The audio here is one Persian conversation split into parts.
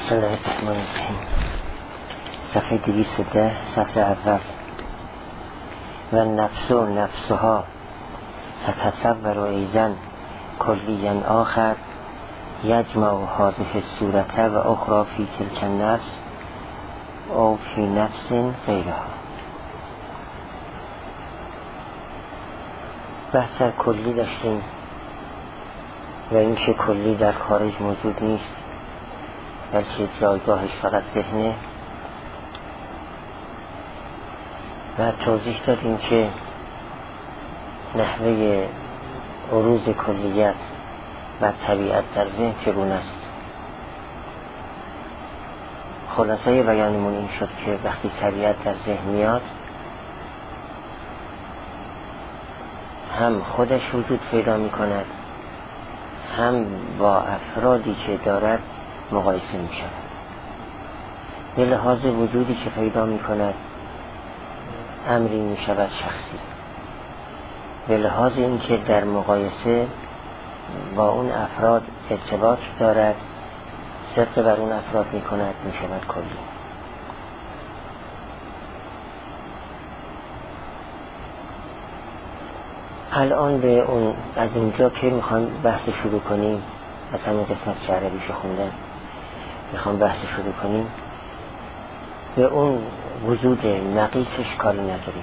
بسم الله الرحمن الرحیم. صفحه 210 صفحه اول. و نفس و نفسها تتصور ایضا کلیا آخر یجمع هذه الصورت و اخرى فی تلک النفس او فی نفس غیرها. بحث کلی داشتیم و اینکه کلی در خارج موجود نیست بلکه جایگاهش فقط ذهنه، و توضیح دادیم که نحوه عروض کلیت و طبیعت در ذهن چگونه است. خلاصه بیانمون این شد که وقتی طبیعت در ذهن میاد هم خودش وجود پیدا می کند، هم با افرادی که دارد مقایسه می شود. به لحاظ وجودی که پیدا می کند امری می شود شخصی، به لحاظ اینکه در مقایسه با اون افراد ارتباط دارد، صدق بر اون افراد می کند، می شود کلی. الان به اون از اینجا که میخوام بحث شروع کنیم، از همین قسمت که عربیشو خوندن میخوام بحث شروع کنیم، به اون وجود نقیصش کاری نداریم.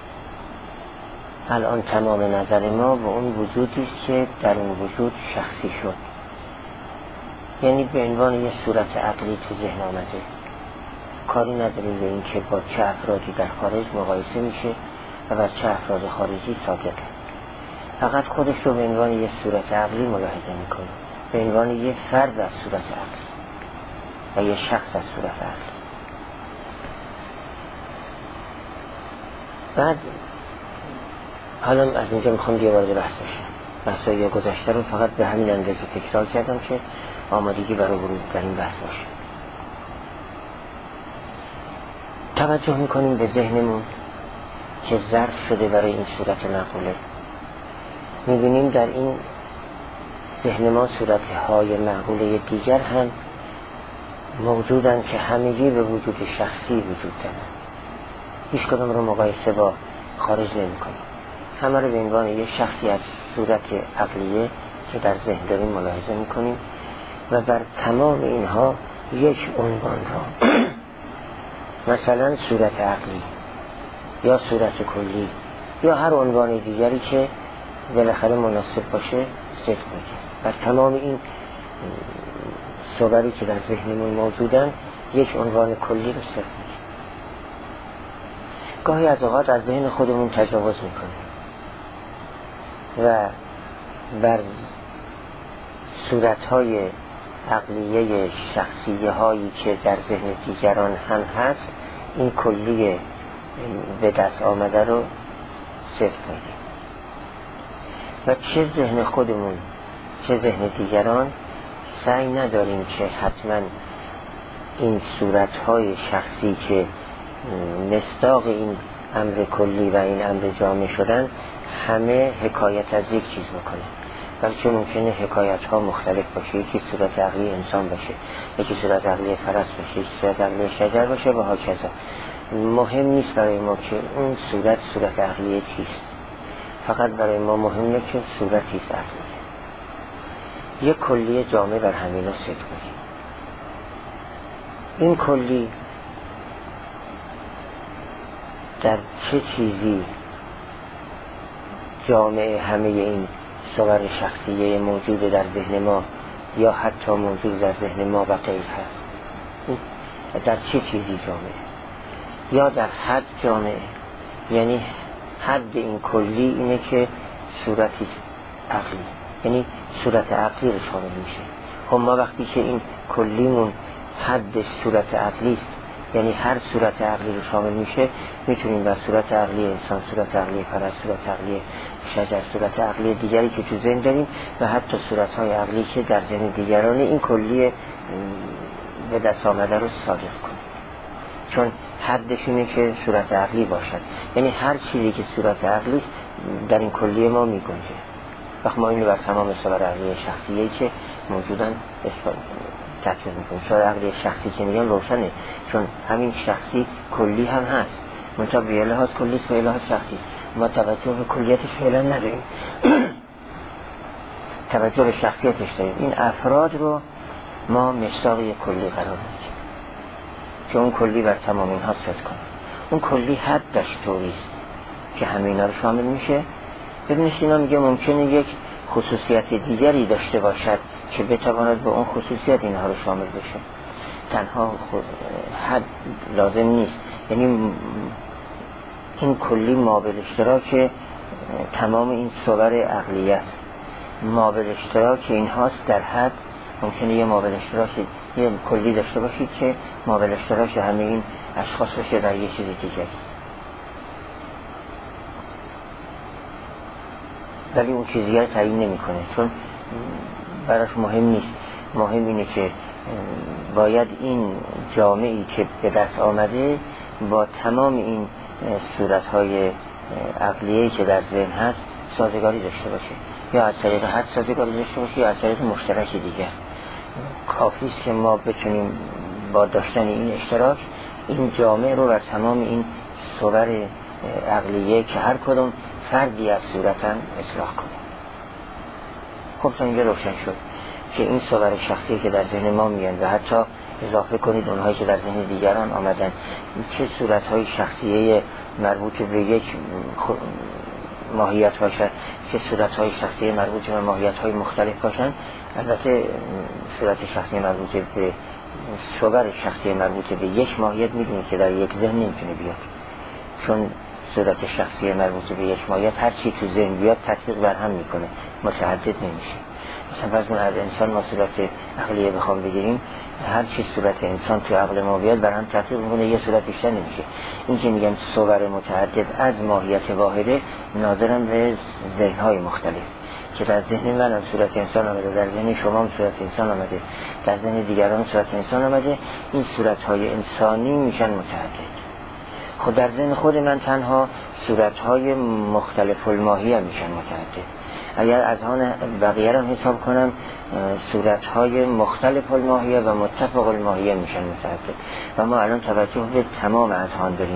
الان تمام نظر ما به اون وجودی است که در اون وجود شخصی شد، یعنی به عنوان یه صورت عقلی تو ذهن آمده. کاری نداریم به این که با چه افرادی در خارج مقایسه میشه و با چه افراد خارجی صادقه. فقط خودش رو به عنوان یه صورت عقلی ملاحظه میکنه، به عنوان یه فرد از صورت عقلی و یه شخص از صورت عقلی. بعد حالا از اینجا میخوام یه وارد بحث بشم. بحثای گذشته رو فقط به همین اندازه تکرار کردم که آمادگی برای ورود در این بحث باشه. توجه میکنیم به ذهنمون که ظرف شده برای این صورت معقوله. میبینیم در این ذهن ما صورتهای معقوله دیگر هم موجودن که همگی به وجود شخصی وجود دارن. هیچ کدام رو مقایسه با خارج نمی کنیم، همه رو به عنوان یه شخصی از صورت عقلیه که در ذهن داریم ملاحظه می کنیم و بر تمام اینها یک عنوان را مثلا صورت عقلی یا صورت کلی یا هر عنوان دیگری که بالاخره مناسب باشه صدق میگه. بر تمام این صوری که در ذهنمون موجودن یک عنوان کلی رو صدق میگه. گاهی از اوقات از ذهن خودمون تجاوز میکنیم و بر صورتهای عقلیه شخصیه هایی که در ذهن دیگران هم هست این کلی به دست آمده رو صدق میگه. و چه ذهن خودمون چه ذهن دیگران سعی نداریم که حتما این صورتهای شخصی که مصداق این امر کلی و این امر جامع شدن همه حکایت از یک چیز بکنه، بلکه ممکنه حکایت ها مختلف باشه. یکی صورت عقلی انسان باشه، یکی صورت عقلی فرس باشه، یکی صورت عقلی شجر باشه و هاکذا. مهم نیست برای ما که اون صورت عقلی چیست، فقط برای ما مهمه که صورتی است عقلی. یک کلی جامع بر همینا صدق میگه. این کلی در چه چیزی جامع همه این صور شخصیه موجود در ذهن ما یا حتی موجود در ذهن ما و غیر هست؟ در چه چیزی جامعه؟ یا در حد جامعه، یعنی حد این کلی اینه که صورتی عقلی، یعنی صورت عقلی رو شامل میشه. خب ما وقتی که این کلیمون حد صورت عقلی است، یعنی هر صورت عقلی رو شامل میشه، میتونیم بر صورت عقلی انسان، صورت عقلی فرس، صورت عقلی شجر، صورت عقلی دیگری که تو ذهن داریم و حتی صورتهای عقلی که در ذهن دیگران این کلی به دست آمده رو صادق کنیم، چون حدش اینه که صورت عقلی باشد. یعنی هر چیزی که صورت عقلی در این کلیه ما میگنجه. وقت ما اینو بر تمام صور عقلی شخصیه‌ای که موجودن تطبیق میکنیم. شاید عقلی شخصی که میگن روشنه، چون همین شخصی کلی هم هست، منتها به لحاظ کلی است، به لحاظ شخصی است. ما توجه به کلیتش فعلا نداریم توجه به شخصیتش داریم. این افراد رو ما مصداق یک کلی قرار میدیم که اون کلی بر تمام اینها صدق کنه. اون کلی حدش طوری است که همه اینا رو شامل میشه. ببینید اینا میگه ممکنه یک خصوصیت دیگری داشته باشد که بتواند به اون خصوصیت اینها رو شامل بشه. تنها حد لازم نیست، یعنی این کلی مابل اشتراک تمام این صور عقلیه است. مابل اشتراک این هاست در حد. ممکنه یه مابل اشتراک، یه کلی داشته باشید که مابل اشتراک همه این اشخاص باشه در یه چیزی دیگه، ولی اون چیزی رو تعیین نمی‌کنه، چون براش مهم نیست. مهم اینه که باید این جامعی که به دست آمده با تمام این صورت‌های عقلیه‌ای که در ذهن هست سازگاری داشته باشه، یا از طریق حد سازگاری داشته باشه یا از طریق مشترک دیگر. کافی است که ما بتونیم با داشتن این اشتراک این جامعه رو بر تمام این صور عقلیه که هر کدوم فردی از صورتاً اصلاح کنیم. خب تا اینجا روشن شد که این صور شخصی که در ذهن ما میان و حتی اضافه کنید اونهایی که در ذهن دیگران آمدن، چه صورت‌های شخصیه مربوط به یک ماهیت باشد، چه صورت‌های شخصی مربوط به ماهیت‌های مختلف باشند. البته صورت شخصی مربوط به صور شخصی مربوط به یک ماهیت می‌دونید که در یک ذهن نمی‌تونه بیاد، چون صورت شخصی مربوط به یک ماهیت هر چی تو ذهن بیاد تطبیق بر هم می‌کنه، متعدد نمیشه. مثلا فرض از انسان ما صورت عقلیه بخوام بگیریم، هر چی صورت انسان تو عقل ما بیاد بر هم تطبیق می‌کنه، یه صورت بیشتر نمیشه. این که میگن صور متعدد از ماهیت واحده ناظرن به ذهن‌های مختلف که در ذهن من هم صورت انسان آمده، در ذهن شما هم صورت انسان آمده، در ذهن دیگران صورت انسان آمده. این صورت‌های انسانی میشن متعدد. خود در ذهن خود من تنها صورت‌های مختلف الماهیه میشن متعدد. اگر از آن بقیه را حساب کنم صورت‌های مختلف الماهیه و متفق الماهیه میشن متعدد. و ما الان توجه به تمام اذهان داریم،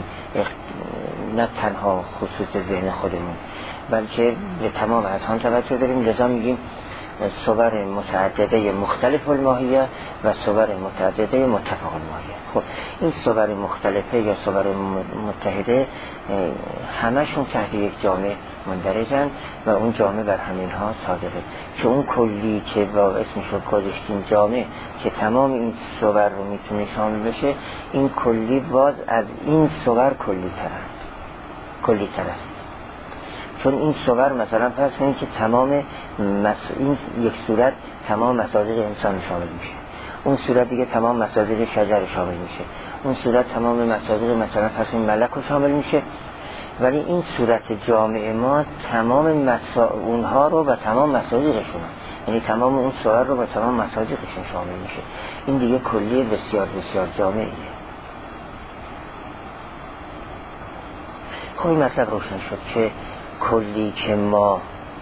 نه تنها خصوص ذهن خودمون بلکه به تمام اذهان توجه داریم. لذا میگیم صور متعدده مختلف الماهیه و صور متعدده متفق الماهیه. خب این صور مختلفه یا صور متحده همشون تحت یک جامعه مندرجن و اون جامعه بر همینها صادقه که اون کلی که با اسمش رو گذاشتیم جامعه که تمام این صور رو میتونه شامل بشه، این کلی باز از این صور کلی تر است. چون این صور مثلا فرض کنید که تمام این یک صورت تمام مصادیق انسان شامل میشه، اون صورت دیگه تمام مصادیق شجر شامل میشه، اون صورت تمام مصادیق مثلا فرض کنید ملک رو شامل میشه. ولی این صورت جامعه ما تمام اونها رو و تمام مصادیقشون، یعنی تمام اون صور رو و تمام مصادیقشون شامل میشه. این دیگه کلی بسیار بسیار جامعیه. خب این مطلب روشن شد که کلی که ما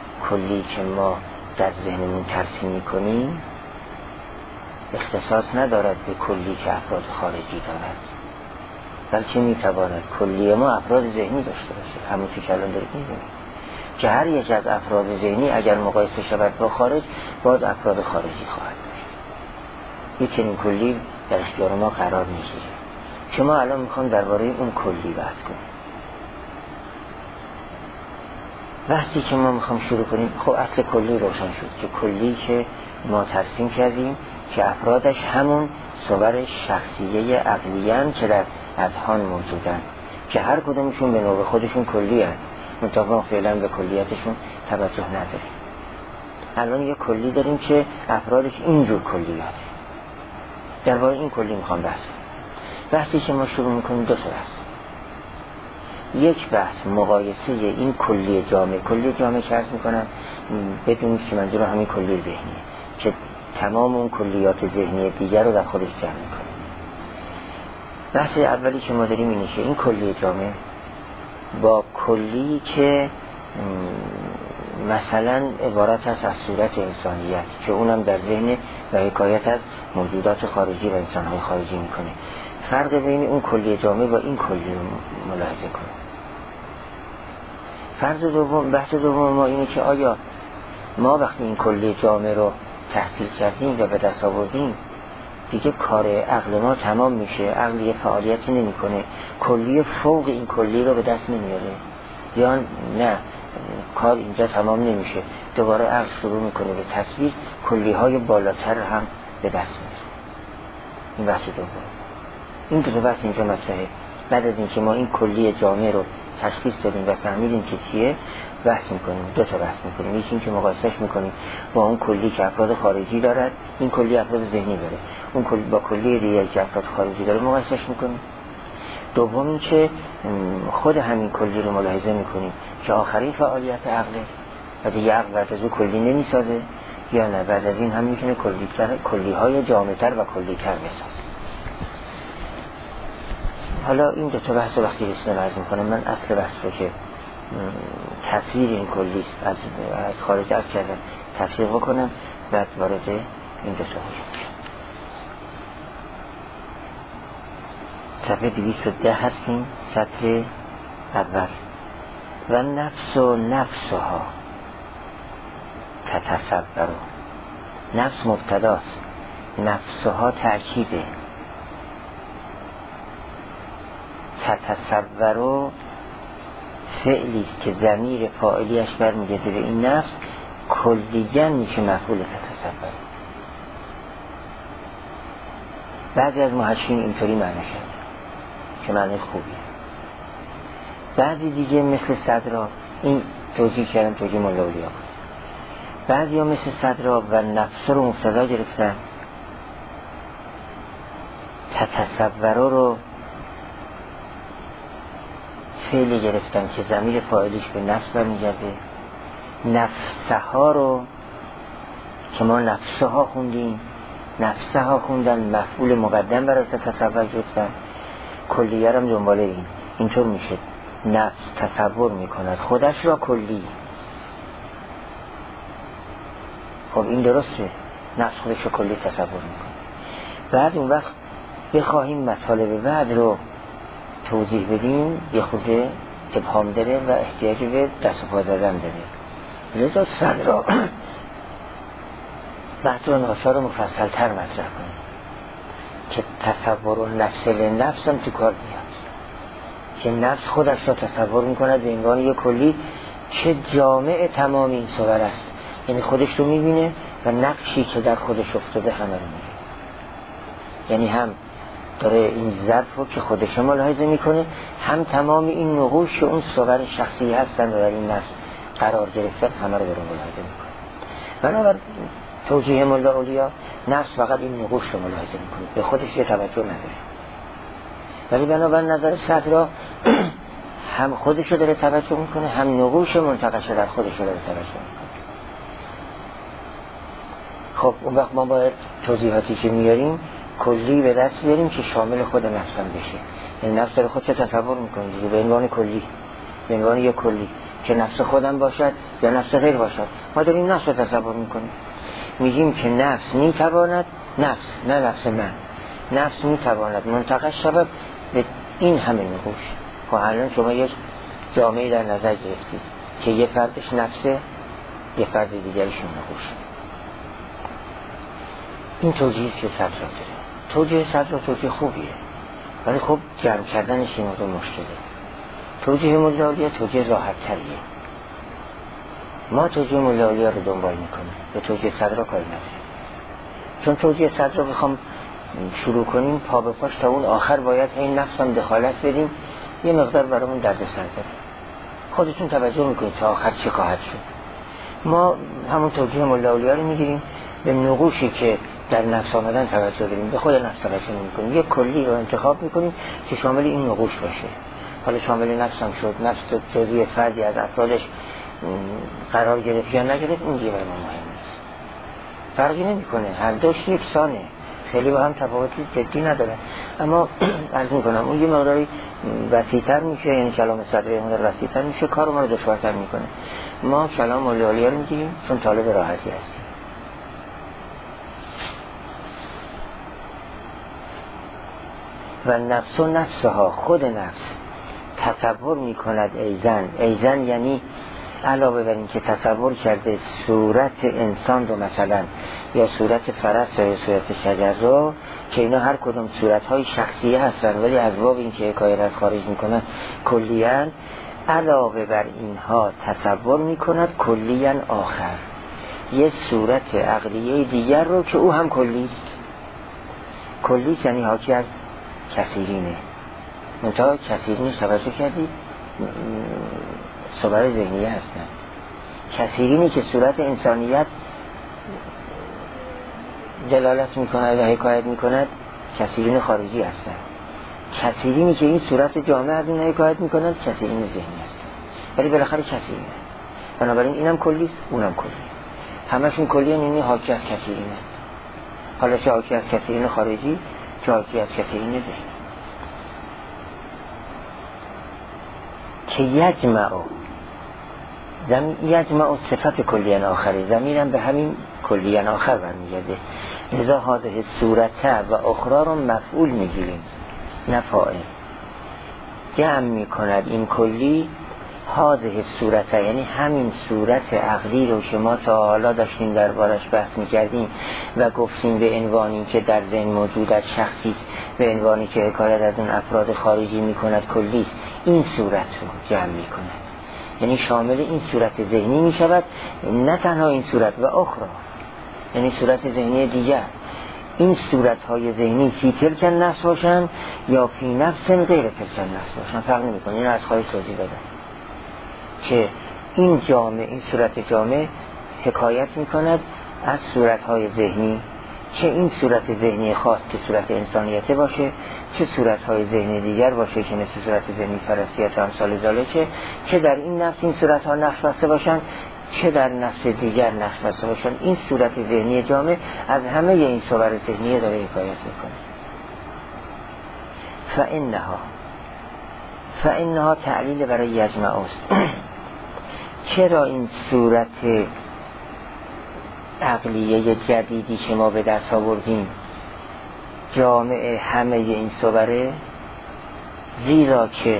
در ذهنمون ترسیم میکنیم اختصاص ندارد به کلی که افراد خارجی دارد، بلکه میتواند کلی ما افراد ذهنی داشته باشه. همون که الان دارید میدونید که هر یک از افراد ذهنی اگر مقایسه شود با خارج باز افراد خارجی خواهد داشت. یک چنین کلی در اختیار ما قرار میگیره که ما الان میخوام درباره اون کلی بحث کنیم. بحثی که ما میخوام شروع کنیم، خب اصل کلی روشن شد که کلی که ما ترسیم کردیم که افرادش همون صور شخصیه عقلیان که در اذهان موجودن که هر کدومشون به نوع خودشون کلی هست، منتها فعلا به کلیتشون توجه نداریم. الان یه کلی داریم که افرادش اینجور کلیاته. درباره این کلی میخوام بحث کنم. بحثی که ما شروع میکنیم دو طور است. یک بحث مقایسه این کلی جامعه که عرض میکنم بدونید که منظور همین کلی ذهنیه که تمام اون کلیات ذهنی دیگر رو در خودش جمع میکنه. بحث اولی که ما داریم اینه که این کلی جامعه با کلی که مثلا عبارت هست از صورت انسانیت که اونم در ذهن و حکایت از موجودات خارجی و انسانهای خارجی میکنه. فرق بین اون کلی جامع با این کلی رو ملاحظه کنه. بحث دوم ما اینه که آیا ما وقتی این کلی جامع رو تحصیل کردیم و به دست آوردیم دیگه کار عقل ما تمام میشه، عقل یه فعالیتی نمیکنه، کلی فوق این کلی رو به دست نمیاره، یا نه کار اینجا تمام نمیشه، دوباره عقل شروع میکنه به تصویر کلی های بالاتر هم به دست میاره. این بحث دوم. این دو بحث اینجا مطرحه. بعد از اینکه ما این کلی جامع رو تشخیص دادیم و فهمیدیم که چیه، بحث میکنیم، دو تا بحث میکنیم. یکی این که مقایسهش میکنیم با اون کلی که افراد خارجی دارد، این کلی افراد ذهنی داره، اون کلی با کلی دیگه که افراد خارجی داره مقایسهش میکنیم. دوم این که خود همین کلی رو ملاحظه میکنیم که آخرین فعالیت عقله و دیگه عقل بعد از اون کلی نمیسازه، یا نه بعد از این هم میتونه کلی های جامع‌تر و کلی تر بسازه. حالا این دو تا بحث وقتی رسیدم عرض میکنم، من اصل بحث رو که تصویر این کلیست از خارج از کردم تفریق بکنم، بعد وارد این دو تا باشم. صفحه 210 هستیم، سطر اول. و نفس و نفسها تتصور. نفس مبتداست، نفسها ترکیبه. تتصور فعلیست که ضمیر فاعلیش برمیگرده به این نفس، کلیاً میشه مفعول تتصور. بعضی از محشین اینطوری معنی کرد که معنی خوبیه، بعضی دیگه مثل صدرا این توجیه کردن، توجیه مولا اولیا. بعضی ها مثل صدرا و نفس رو مبتدا گرفتن، تتصور رو فعلی گرفتن که ضمیر فاعلیش به نفس برمیگرده. نفسها رو که ما نفسها خوندیم، نفسها خوندن، مفعول مقدم برای تصور گرفتن. کلیه هم دنباله اینطور میشه، نفس تصور میکند خودش را کلی. خب این درسته، نفس خودش را کلی تصور میکنه. بعد اون وقت بخواهیم مطالب بعد رو توضیح بدیم یه خود ابهام داره و احتیاج به دست و پا زدن داره. لذا صدر را بحث و ناشا رو مفصل تر مطرح کنیم که تصور و نفس لنفس هم تو کار بیاد، که نفس خودش را تصور میکند به عنوان یک کلی که جامع تمام این صور است. یعنی خودش رو میبینه و نقشی که در خودش افتاده همه رو میبینه. یعنی هم داره این ظرف رو که خودش ملاحظه میکنه، هم تمام این نقوش که اون صور شخصی هستن و در این نفس قرار گرفته همه رو داره ملاحظه میکنه. بنابر توجیه مولا اولیا، نفس فقط این نقوش رو ملاحظه میکنه، به خودش یه توجه نداره. ولی بنابر نظر صدرا هم خودش رو داره توجه میکنه، هم نقوش منتقش در خودش رو داره توجه میکنه. خب اون وقت ما باید توضیحاتی که میاریم کلی به دست بیاریم که شامل خود نفسم بشه. یعنی نفس داره خودش تصور میکنه دیگه به عنوان کلی، به عنوان یک کلی که نفس خودم باشد یا نفس غیر باشد. ما داریم نفس رو تصور میکنیم، میگیم که نفس میتواند، نفس نه نفس من، نفس میتواند منتقش شود به این همه نقوش. خب الان شما یک جامعه در نظر گرفتید که یه فردش نفسه، یه فرد دیگرش نقوش. این توجیه که صدر داره، توجیه صدر توجیه خوبیه، ولی خب جمع کردنش این موضوع مشکله. توجیه مولا اولیا توجیه راحت تریه. ما توجیه مولا اولیا رو دنبال میکنیم، به توجیه صدر کاری نداریم. چون توجیه صدر رو بخوام شروع کنیم پا به پاش تا اون آخر باید این نفس هم دخالت بدیم، یه مقدار برامون درد سر داره. خودتون توجه میکنید تا آخر چی خواهد شد. ما همون توجیه مولا اولیا رو میگیریم، به نقوشی که در نفس آمدن توجه داریم، به خود نفس توجه نمی‌کنیم، یک کلی رو انتخاب می‌کنیم که شامل این نقوش باشه. حالا شامل نفس هم شد، نفس جزئی فردی از افرادش قرار گرفت یا نگرفت، این دیگه برای ما مهم نیست، فرقی نمی‌کنه، هر دوش یکسانه، خیلی با هم تفاوتی جدی نداره. اما عرض می‌کنم اون یه مقداری وسیع‌تر میشه، یعنی کلام صدر مقدار وسیع‌تر میشه، کار ما رو دشوارتر می‌کنه. ما کلام مولا اولیا رو می‌گیریم چون طالب راحتی هستیم. و نفس و نفسها، خود نفس تصور میکند ایزن یعنی علاوه بر این که تصور کرده صورت انسان رو مثلا یا صورت فرس یا صورت شجر رو که اینا هر کدوم صورتهای شخصیه هستن ولی از باب این که حکایت از خارج میکنن کلیاً، علاوه بر اینها تصور میکند کلیاً آخر، یه صورت عقلیه دیگر رو که او هم کلیست. کلیست یعنی حاکی از کثیرینه. منتها کثیرینش توجه کردید صور ذهنیه هستن. کثیرینی که صورت انسانیت دلالت میکند و حکایت میکند کثیرین خارجی هستن. کثیرینی که این صورت جامعه از این حکایت میکند کثیرین ذهنی هستن، ولی بالاخره کثیرینه. بنابراین اینم کلیست اونم کلی، همشون کلی، یعنی حاکی از کثیرینه. حالا چه حاکی از کثیرین خارجی چه حاکی از کثیرین ذهنی. که یجمع صفت کلیان آخره، ضمیرم به همین کلیان آخر برمیگرده. لذا هذه صورته و اخرى رو مفعول میگیریم نه فاعل. جمع میکند این کلی هذه صورته، یعنی همین صورت عقلی رو که ما تا حالا داشتیم دربارش بحث میکردیم و گفتیم به عنوانی که در ذهن موجود از شخصی، به عنوانی که حکایت از اون افراد خارجی میکند کلیست، این صورت رو جمع میکند، یعنی شامل این صورت ذهنی میشود، نه تنها این صورت و اخرى، یعنی صورت ذهنی دیگر. این صورتهای ذهنی فی تلک النفس باشن یا فی نفس غیر تلک النفس باشن فرق نمیکنه. این از خارج توضیح دادم که این جامعه، این صورت جامعه حکایت میکند از صورتهای ذهنی، چه این صورت ذهنی خاص که صورت انسانیت باشه، چه صورتهای ذهنی دیگر باشه که مثل صورت ذهنی فرسیت و امثال ذالکه، که در این نفس این صورتها نقش بسته باشن، چه در نفس دیگر نقش بسته باشن. این صورت ذهنی جامع از همه این صور ذهنی داره حکایت میکنه. فانها تعلیل برای یجمع است. چرا این صورت عقلیه جدیدی که ما به دست آوردیم جامع همه این صوره؟ زیرا که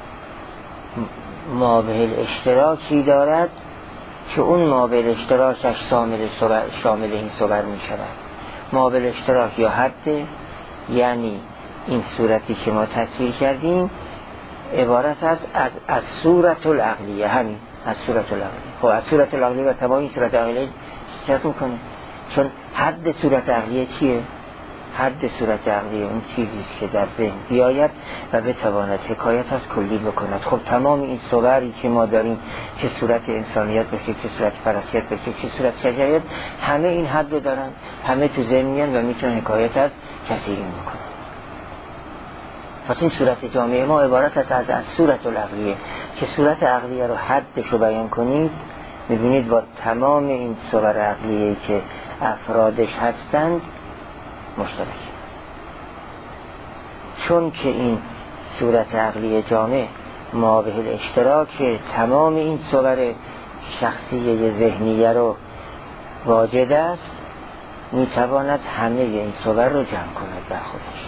مابه اشتراکی دارد که اون مابه اشتراکش شامل این صور می شود. مابه اشتراک یا حد، یعنی این صورتی که ما تصویر کردیم عبارت است از صورت العقلیه، همین از صورت العقلیه. خب از صورت العقلیه و تمام این صورت عقلیه چرت میکنه، چون حد صورت عقلیه چیه؟ حد صورت عقلیه اون چیزیست که در ذهن بیاید و بتواند حکایت از کلی بکند. خب تمام این صوری که ما داریم، چه صورت انسانیت بشه، چه صورت فرسیت بشه، چه صورت شجریت، همه این حد دارن، همه تو ذهن میان و میتونن حکایت از کثیرین بکنن. پس این صورت جامعه ما عبارت است از صورت العقلیه که صورت عقلیه رو حدش رو بیان کنید، میبینید با تمام این صور عقلیه که افرادش هستند مشترک. چون که این صورت عقلی جامع مابه الاشتراک تمام این صور شخصیه ذهنیه رو واجد است، میتواند همه این صور رو جمع کند در خودش.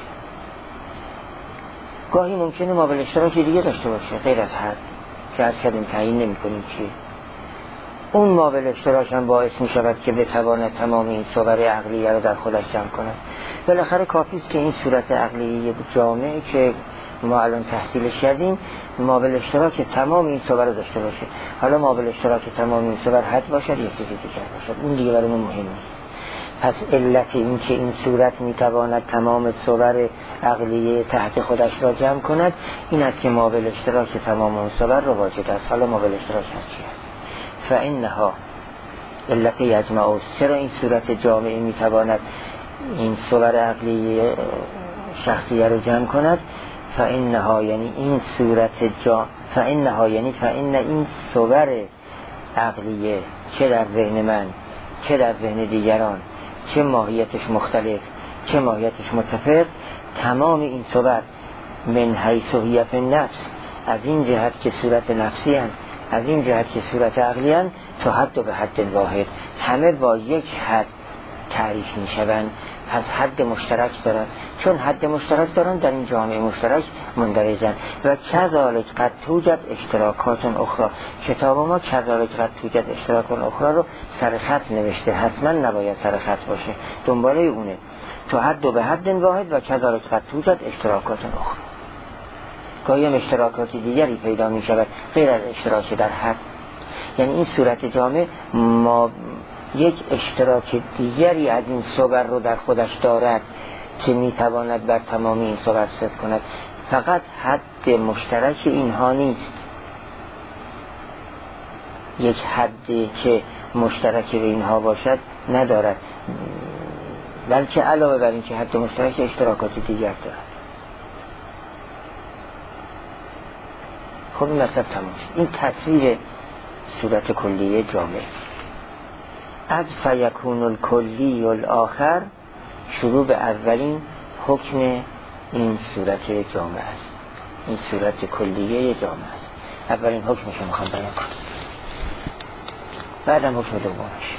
گاهی ممکنه مابه الاشتراک دیگه داشته باشه غیر از حد که از کدوم تعیین نمی کنیم چیه. اون مابه الاشتراک هم باعث می شود که بتواند تمام این صور عقلیه رو در خودش جمع کند. بالاخره کافیست که این صورت عقلیه جامعه که ما الان تحصیلش کردیم مابه الاشتراک تمام این صور رو داشته باشه. حالا مابه الاشتراک تمام این صور حد باشد یا چیزی دیگر باشد، اون دیگه برای ما مهم نیست. پس علت این که این صورت میتواند تمام صور عقلیه تحت خودش را جمع کند این است که مابه الاشتراک تمام اون صور را واجد است. حالا مابه الاشتراک چی است؟ فانها علت یجمع، چرا این صورت جامعه میتواند این صور عقلیه شخصیه را جمع کند؟ فانها یعنی این صورت فانها یعنی فان این صور عقلیه چه در ذهن من چه در ذهن دیگران، چه ماهیتش مختلف چه ماهیتش متفق، تمام این صور من حیث هی فی النفس، از این جهت که صورت نفسی هست، از این جهت که صورت عقلی هست، تا حد و به حد واحد، همه با یک حد تعریف می شوند پس حد مشترک دارن، چون حد مشترک دارن در این جامعه مشترک مندرجن. و کذالک قد توجد اشتراکات اخرى، کتاب ما کذالک قد توجد اشتراکات اخرى رو سر خط نوشته، حتما نباید سر خط باشه، دنباله اونه. تو حد و به حد واحد و کذالک قد توجد اشتراکات اخرى. گاهی هم اشتراکاتی دیگری پیدا می شود غیر از اشتراک در حد. یعنی این صورت جامع ما یک اشتراک دیگری از این صور رو در خودش دارد که می تواند بر تمام این صور صدق کند. فقط حد مشترک اینها نیست، یک حدی که مشترک به اینها باشد ندارد، بلکه علاوه بر این که حد مشترک اشتراکات دیگر دارد. خب این مطلب تمام شد. این تصویر صورت کلیه جامعه. از فیکون الکلی الآخر شروع به اولین حکم این صورت جامعه است. این صورت کلیه جامعه است. اولین حکمش رو میخوام بیان کنم، بعدم حکم دومش.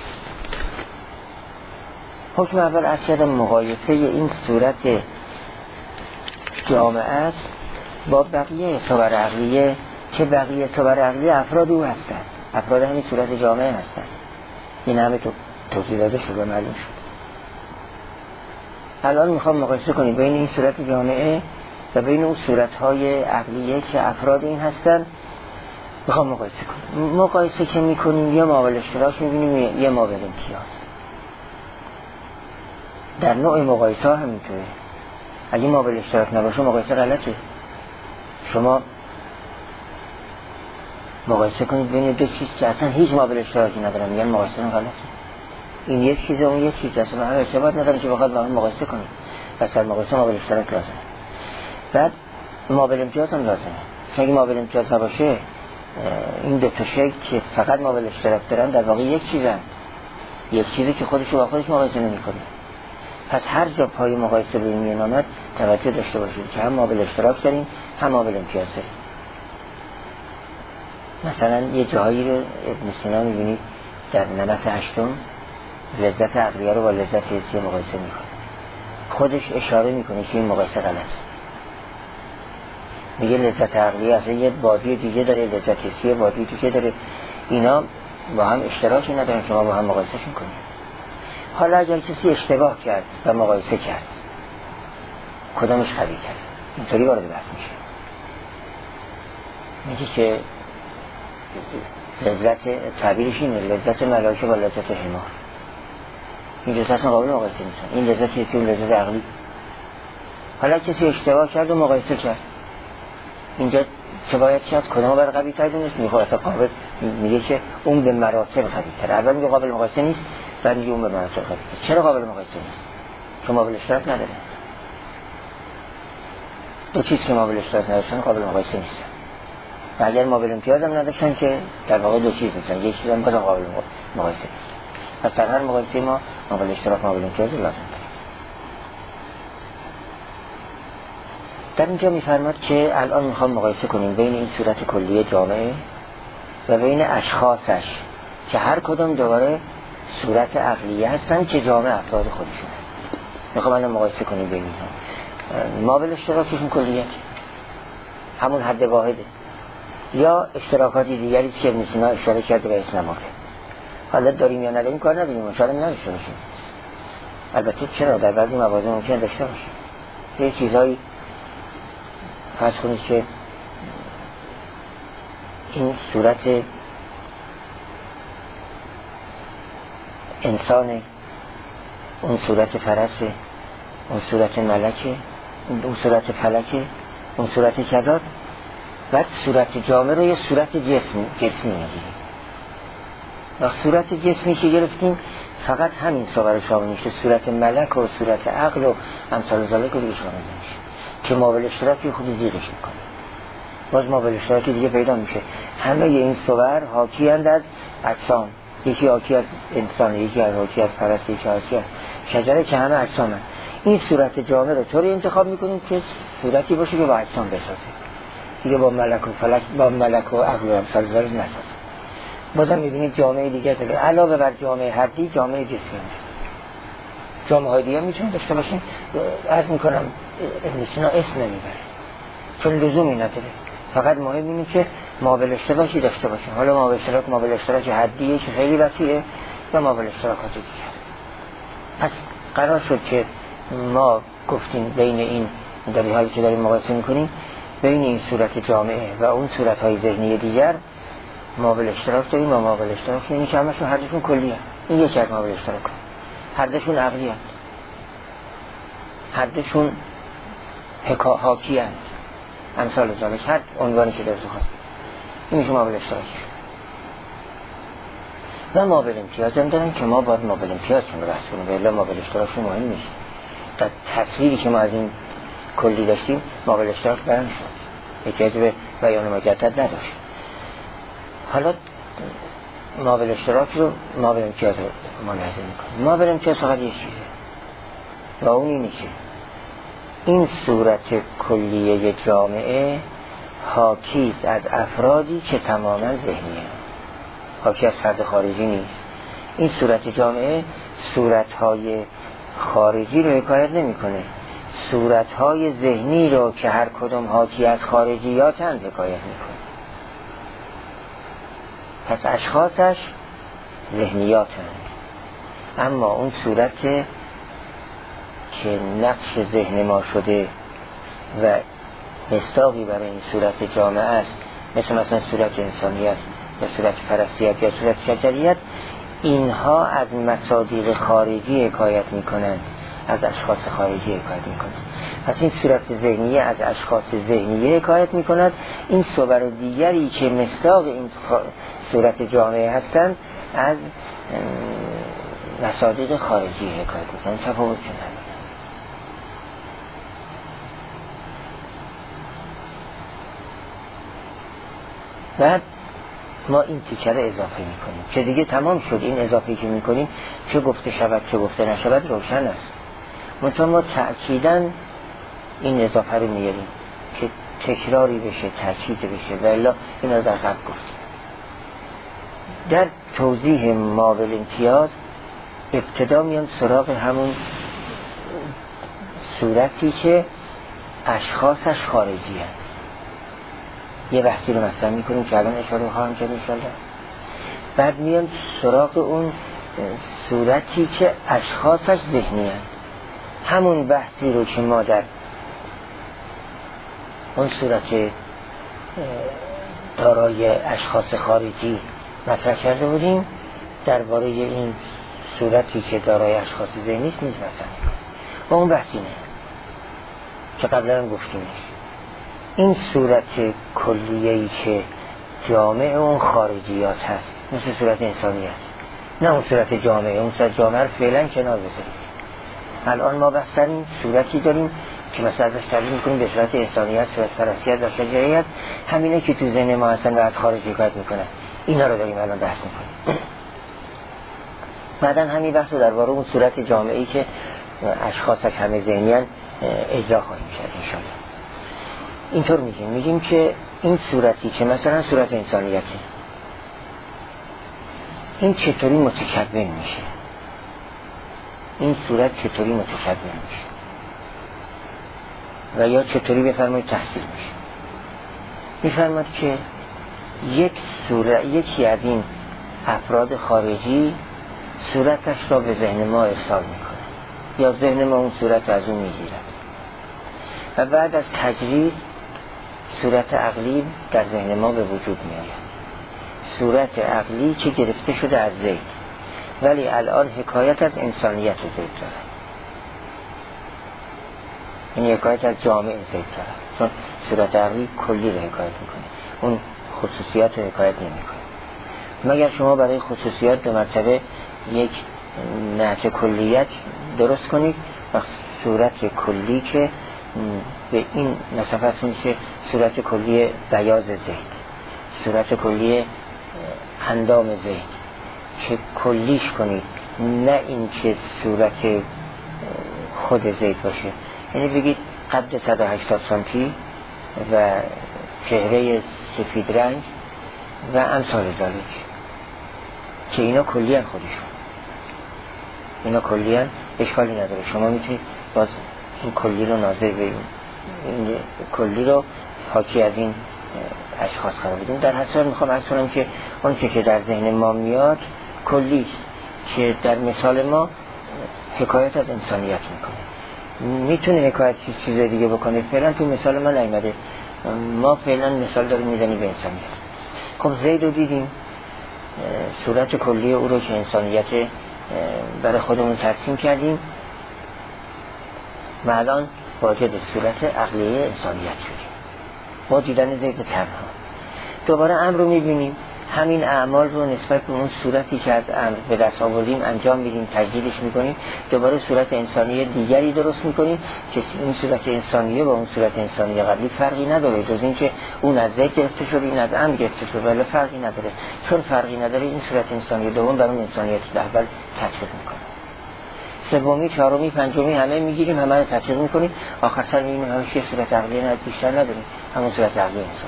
حکم اول از کردم مقایسه این صورت جامعه است با بقیه صور عقلیه، که بقیه صور عقلیه افراد او هستند، افراد همین صورت جامعه هستند. این همه توضیح داده شد و معلوم شد. الان میخوام مقایسه کنیم بین این صورت جامعه و بین اون صورتهای عقلیه که افراد این هستند. میخوام مقایسه کنیم. مقایسه که میکنیم یه مابل اشتراک میبینیم، یه مابل امتیاز. در نوع مقایسه ها همینطوره. اگه مابل اشتراک نباشه مقایسه غلطه. شما مقایسه کنید بین دو چیز که اصلا هیچ مابل اشتراکی ندارن، میگن مقایسه غلطه. این یک چیزه اون یک چیزه، اصلا همه ارتباط نداره که بخواد با هم مقایسه کنید. پس مقایسه مابل اشتراک لازمه. بعد مابل امتیاز هم لازمه. اگه مابل امتیاز نباشه این دو تا شکل که فقط مابل اشتراک دارن در واقع یک چیزن، یک چیزی که خودش با خودش مقایسه نمی‌کنه. پس هر جا پای مقایسه به این آمد توجه داشته باشید که هم مابل اشتراک داریم هم مابل امتیاز داریم. مثلا یه جایی رو ابن سینا می‌بینید در نمط هشتم لذت عقلیه رو با لذت حسی مقایسه می‌کنه. خودش اشاره می‌کنه که این مقایسه غلطه. میگه لذت عقلیه اصلا یه بازی دیگه داره، لذت حسی بازی دیگه داره، اینا با هم اشتراکی ندارن، شما با هم مقایسهشون کنید. حالا اگر کسی اشتباه کرد و مقایسه کرد کدامش قوی کرد، اینطوری وارد بحث میشه. میگه که لذت تعبیرش اینه، لذت ملائکه با لذت حمار، این لذت اصلا قابل مقایسه نیستن، این لذت حسی و لذت عقلی. حالا کسی اشتباه کرد و مقایسه کرد، اینجا چه باید کرد؟ کدام باید قوی تر دونست؟ میگه که اون به مراتب قوی تر. اول میگه قابل مقایسه نیست، بعد میگه اون به مراتب قوی تر. چرا قابل مقایسه نیست؟ چون مابل اشتراک نداره. دو چیز که مابل اشتراک نداشتن قابل مقایسه نیست. و اگر مابل امتیاز هم نداشتن که در واقع دو چیز نیستن، یک چیز هم بازم قابل مقایسه نیست. پس در هر مقایسه ما مابل اشتراک مابل امتیاز لازم داریم. در اینجا میفرماد که الان میخوام مقایسه کنیم بین این صورت کلیه جامعه و بین اشخاصش که هر کدام دوباره صورت عقلیه هستن که جامعه افراد خودشون. میخوام الان مقایسه کنیم بین اینها. مابل اشتراکشون کلیه همون حد واحده یا اشتراکاتی دیگری که ابن سینا اشاره کرده به اسم نماده. حالا داریم یا نداریم کار نداریم، شاید نداشته باشیم. البته چرا در بعضی مواضع ممکن داشته باشیم. یه چیزایی فرض کنید که این صورت انسان، اون صورت فرسه، اون صورت ملکه، اون صورت فلکه، اون صورت کذات، بعد صورت جامعه رو یه صورت جسمی میگیریم. و صورت جسمی که گرفتیم فقط همین صور شامل میشه، صورت ملک و صورت عقل و امثال ذالک رو دیگه شامل نمیشه که مابل اشتراکی خود زیرش میکنه. باز مابل اشتراکی دیگه پیدا میشه. همه این صور حاکی هستند از اجسام، یکی حاکی از انسان، یکی حاکی از فرس، یکی حاکی از شجره، که همه اجسام هست. این صورت جامع رو طوری انتخاب میکنیم که صورتی باشه که با اجسام بسازه، دیگه با ملک و فلک، با ملک و عقل و امثال ذالک نسازه. بازم میبینید جامعه دیگه داره علاوه بر جامعه حدی، جامعه جسمی هست. جامعه های دیگه میتونیم داشته باشیم. عرض میکنم ابن سینا اسم نمیبره چون لزومی نداره، فقط مهم اینه که مابل اشتراکی داشته باشیم. حالا مابل اشتراک حدیه که خیلی وسیعه یا مابل اشتراکات دیگه. پس قرار شد که ما گفتیم بین این دلیل‌هایی که داریم مقایسه میکنیم، بین این صورت جامعه و اون صورت‌های ذهنی دیگر مابل اشتراک داریم و مابل اشتراک اینه که همشون هر دوشون کلیه. این یکی از مابل اشتراک، هر دوشون عقلی هست، هر دوشون حاکی هست، امثال ذالک، هر عنوانی که در خواست این میشه مابل اشتراک. و مابل امتیاز هم دارن که ما باید مابل امتیاز چون رو بحث کنیم، ولی مابل اشتراک مهم نیست. در تصویری که ما از این کلی داشتیم مابل اشتراک بیان شد، احتیاج به بیان مجدد نداشت. حالا مابل اشتراک رو مابل امتیاز رو ملاحظه میکنیم. مابل امتیاز فقط یک چیزه و اون اینه که این صورت کلیه جامعه حاکی از افرادی که تماما ذهنیه، حاکی از فرد خارجی نیست. این صورت جامعه صورتهای خارجی رو حکایت نمیکنه، صورتهای ذهنی رو که هر کدوم حاکی از خارجیاتند حکایت میکنه. پس اشخاصش ذهنیاتند، اما اون صورت که نقش ذهن ما شده و مصداقی برای این صورت جامعه است، مثلا صورت انسانیت یا صورت پرستیت یا صورت شجریت، اینها از مصادیق خارجی حکایت میکنند، از اشخاص خارجی حکایت میکنند. پس این صورت ذهنیه از اشخاص ذهنیه حکایت میکند. این صور دیگری که مصداق این صورت جامعه هستند از مصادیق خارجی حکایت میکنند. تفاوت کنند. بعد ما این تیکه رو اضافه میکنیم که دیگه تمام شد. این اضافه که میکنیم چه گفته شود چه گفته نشود روشن است. منتها ما تأکیداً این اضافه رو میاریم که تکراری بشه، تأکید بشه، و الا این رو در قبل گفتیم. در توضیح مابل امتیاز ابتدا میان سراغ همون صورتی که اشخاصش خارجی هست. یه بحثی رو مثلا میکنیم که الان اشاره خواهم کرد انشاءالله. بعد میان سراغ اون صورتی که اشخاصش ذهنی هست. همون بحثی رو که ما در اون صورت دارای اشخاص خارجی مطرح کرده بودیم، درباره این صورتی که دارای اشخاص ذهنی است نیز مثلا و اون بحثی نه که قبلا هم گفتیمش. این صورت کلیه‌ای که جامعه اون خارجیات هست مثل صورت انسانی هست، نه اون صورت جامعه. اون صورت جامعه رو فعلا کنار بذاریم. الان ما بحث این صورتی داریم که مثلا ازش تعبیر میکنیم به صورت انسانیت، صورت پرستیت و شجریت. همینه که تو ذهن ما هستن و از خارج حکایت میکنن. اینا رو داریم الان بحث میکنیم. بعدن همین بحث رو درباره اون صورت جامعه‌ای که اشخاصش همه ذهنیان اجرا خواهیم کرد انشاءالله. اینطور میگیم که این صورتی که مثلا صورت انسانیته، این چطوری متکون میشه؟ این صورت چطوری متکون میشه و یا چطوری بفرمایید تحصیل میشه؟ میفرماد که یکی از این افراد خارجی صورتش را به ذهن ما ارسال میکنه یا ذهن ما اون صورت از اون میگیرد و بعد از تجرید صورت عقلی در ذهن ما به وجود میآید. صورت عقلی که گرفته شده از زید، ولی الان حکایت از انسانیت زید دارد، این حکایت از جامعه زید دارد، چون صورت عقلی کلی رو حکایت میکنه، اون خصوصیات رو حکایت نمیکنه. مگر شما برای خصوصیات به مرتبه یک نعت کلیت درست کنید و صورت کلی که به این نصفت میشه صورت کلی بیاض زید، صورت کلی اندام زید، که کلیش کنید، نه این که صورت خود زید باشه. یعنی بگید قد 180 سانتی و چهره سفید رنگ و امثال ذالک، که اینا کلی هن خودشون، اینا کلی هن اشکالی نداره. شما میتونید باز این کلی رو ناظر به این کلی رو حاکی از این اشخاص قرار بدیم. در حسن میخوام عرض کنم که اون که در ذهن ما میاد کلی است که در مثال ما حکایت از انسانیت میکنه. میتونه حکایت چیز دیگه بکنه، فعلا تو مثال من نیامده. ما فعلا مثال داریم میزنیم به انسانیت. خب زید رو دیدیم، صورت کلی او رو که انسانیت برای خودمون ترسیم کردیم و الان واجد صورت عقلیه انسانیت شدیم با دیدن زید تنها. دوباره امر رو میبینیم، همین اعمال رو نسبت به اون صورتی که از امر به دست آوردیم انجام میدیم، تجدیدش میکنیم، دوباره صورت انسانی دیگری درست میکنیم که این صورت انسانیه با اون صورت انسانی قبلی فرقی نداره، جز این که اون از زید گرفته شده این از امر گرفته شده، ولی فرقی نداره. چون فرقی نداره این صورت انسانی دوم بر اون انسانیت اول تطبیق میکنه. سومی، چهارمی، پنجمی همه میگیریم، همه رو تطبیق میکنیم، آخر سر میبینیم همش یه صورت عقلی نه بیشتر نداریم، همون صورت عقلی انسان.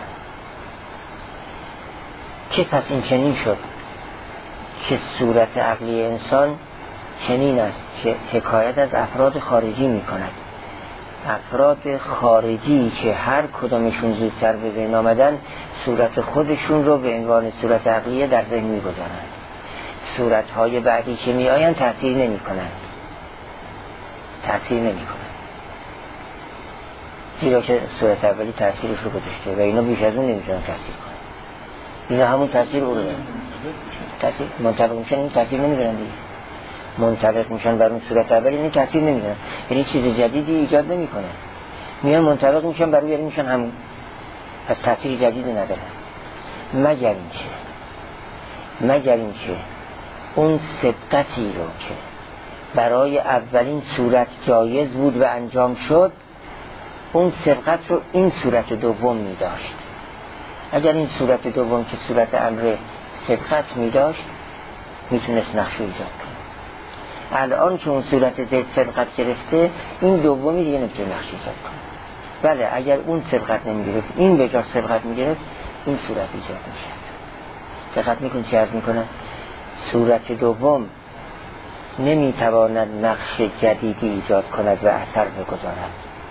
که پس این چنین شد که صورت عقلی انسان چنین است که حکایت از افراد خارجی می کند. افراد خارجی که هر کدامشون زودتر به ذهن آمدن صورت خودشون رو به عنوان صورت عقلیه در ذهن می گذارند. صورتهای بعدی که می آیند تأثیر نمی کنند، تأثیر نمی کنند، زیرا که صورت اولی تأثیرش رو گذاشته و اینا بیش از اون نمیتونن تأثیر کنند. اینا همون تأثیر او رو دارن، تأثیر منطبق میشن، این تأثیر نمیدارن دیگه، منطبق میشن بر اون صورت اولی، این تأثیر نمیدارن، یعنی چیز جدیدی ایجاد نمیکنن، میان منطبق میشن بر اون میشن همون، پس تأثیر جدیدی ندارن. مگر اینکه اون سبقتی رو که برای اولین صورت جایز بود و انجام شد، اون سبقت رو این صورت دوم میداشت. اگر این صورت دوم که صورت امر سبقت می داشت میتونست نقش ایجاد کنه. الان که اون صورت زید سبقت گرفته، این دومی دیگه نمیتونه نقش ایجاد کنه. بله اگر اون سبقت نمی گرفت، این به جا سبقت می گرفت، این صورت ایجاد میشه. دقت میکنی چه عرض میکنه؟ صورت دوم نمیتواند نقش جدیدی ایجاد کند و اثر بگذارد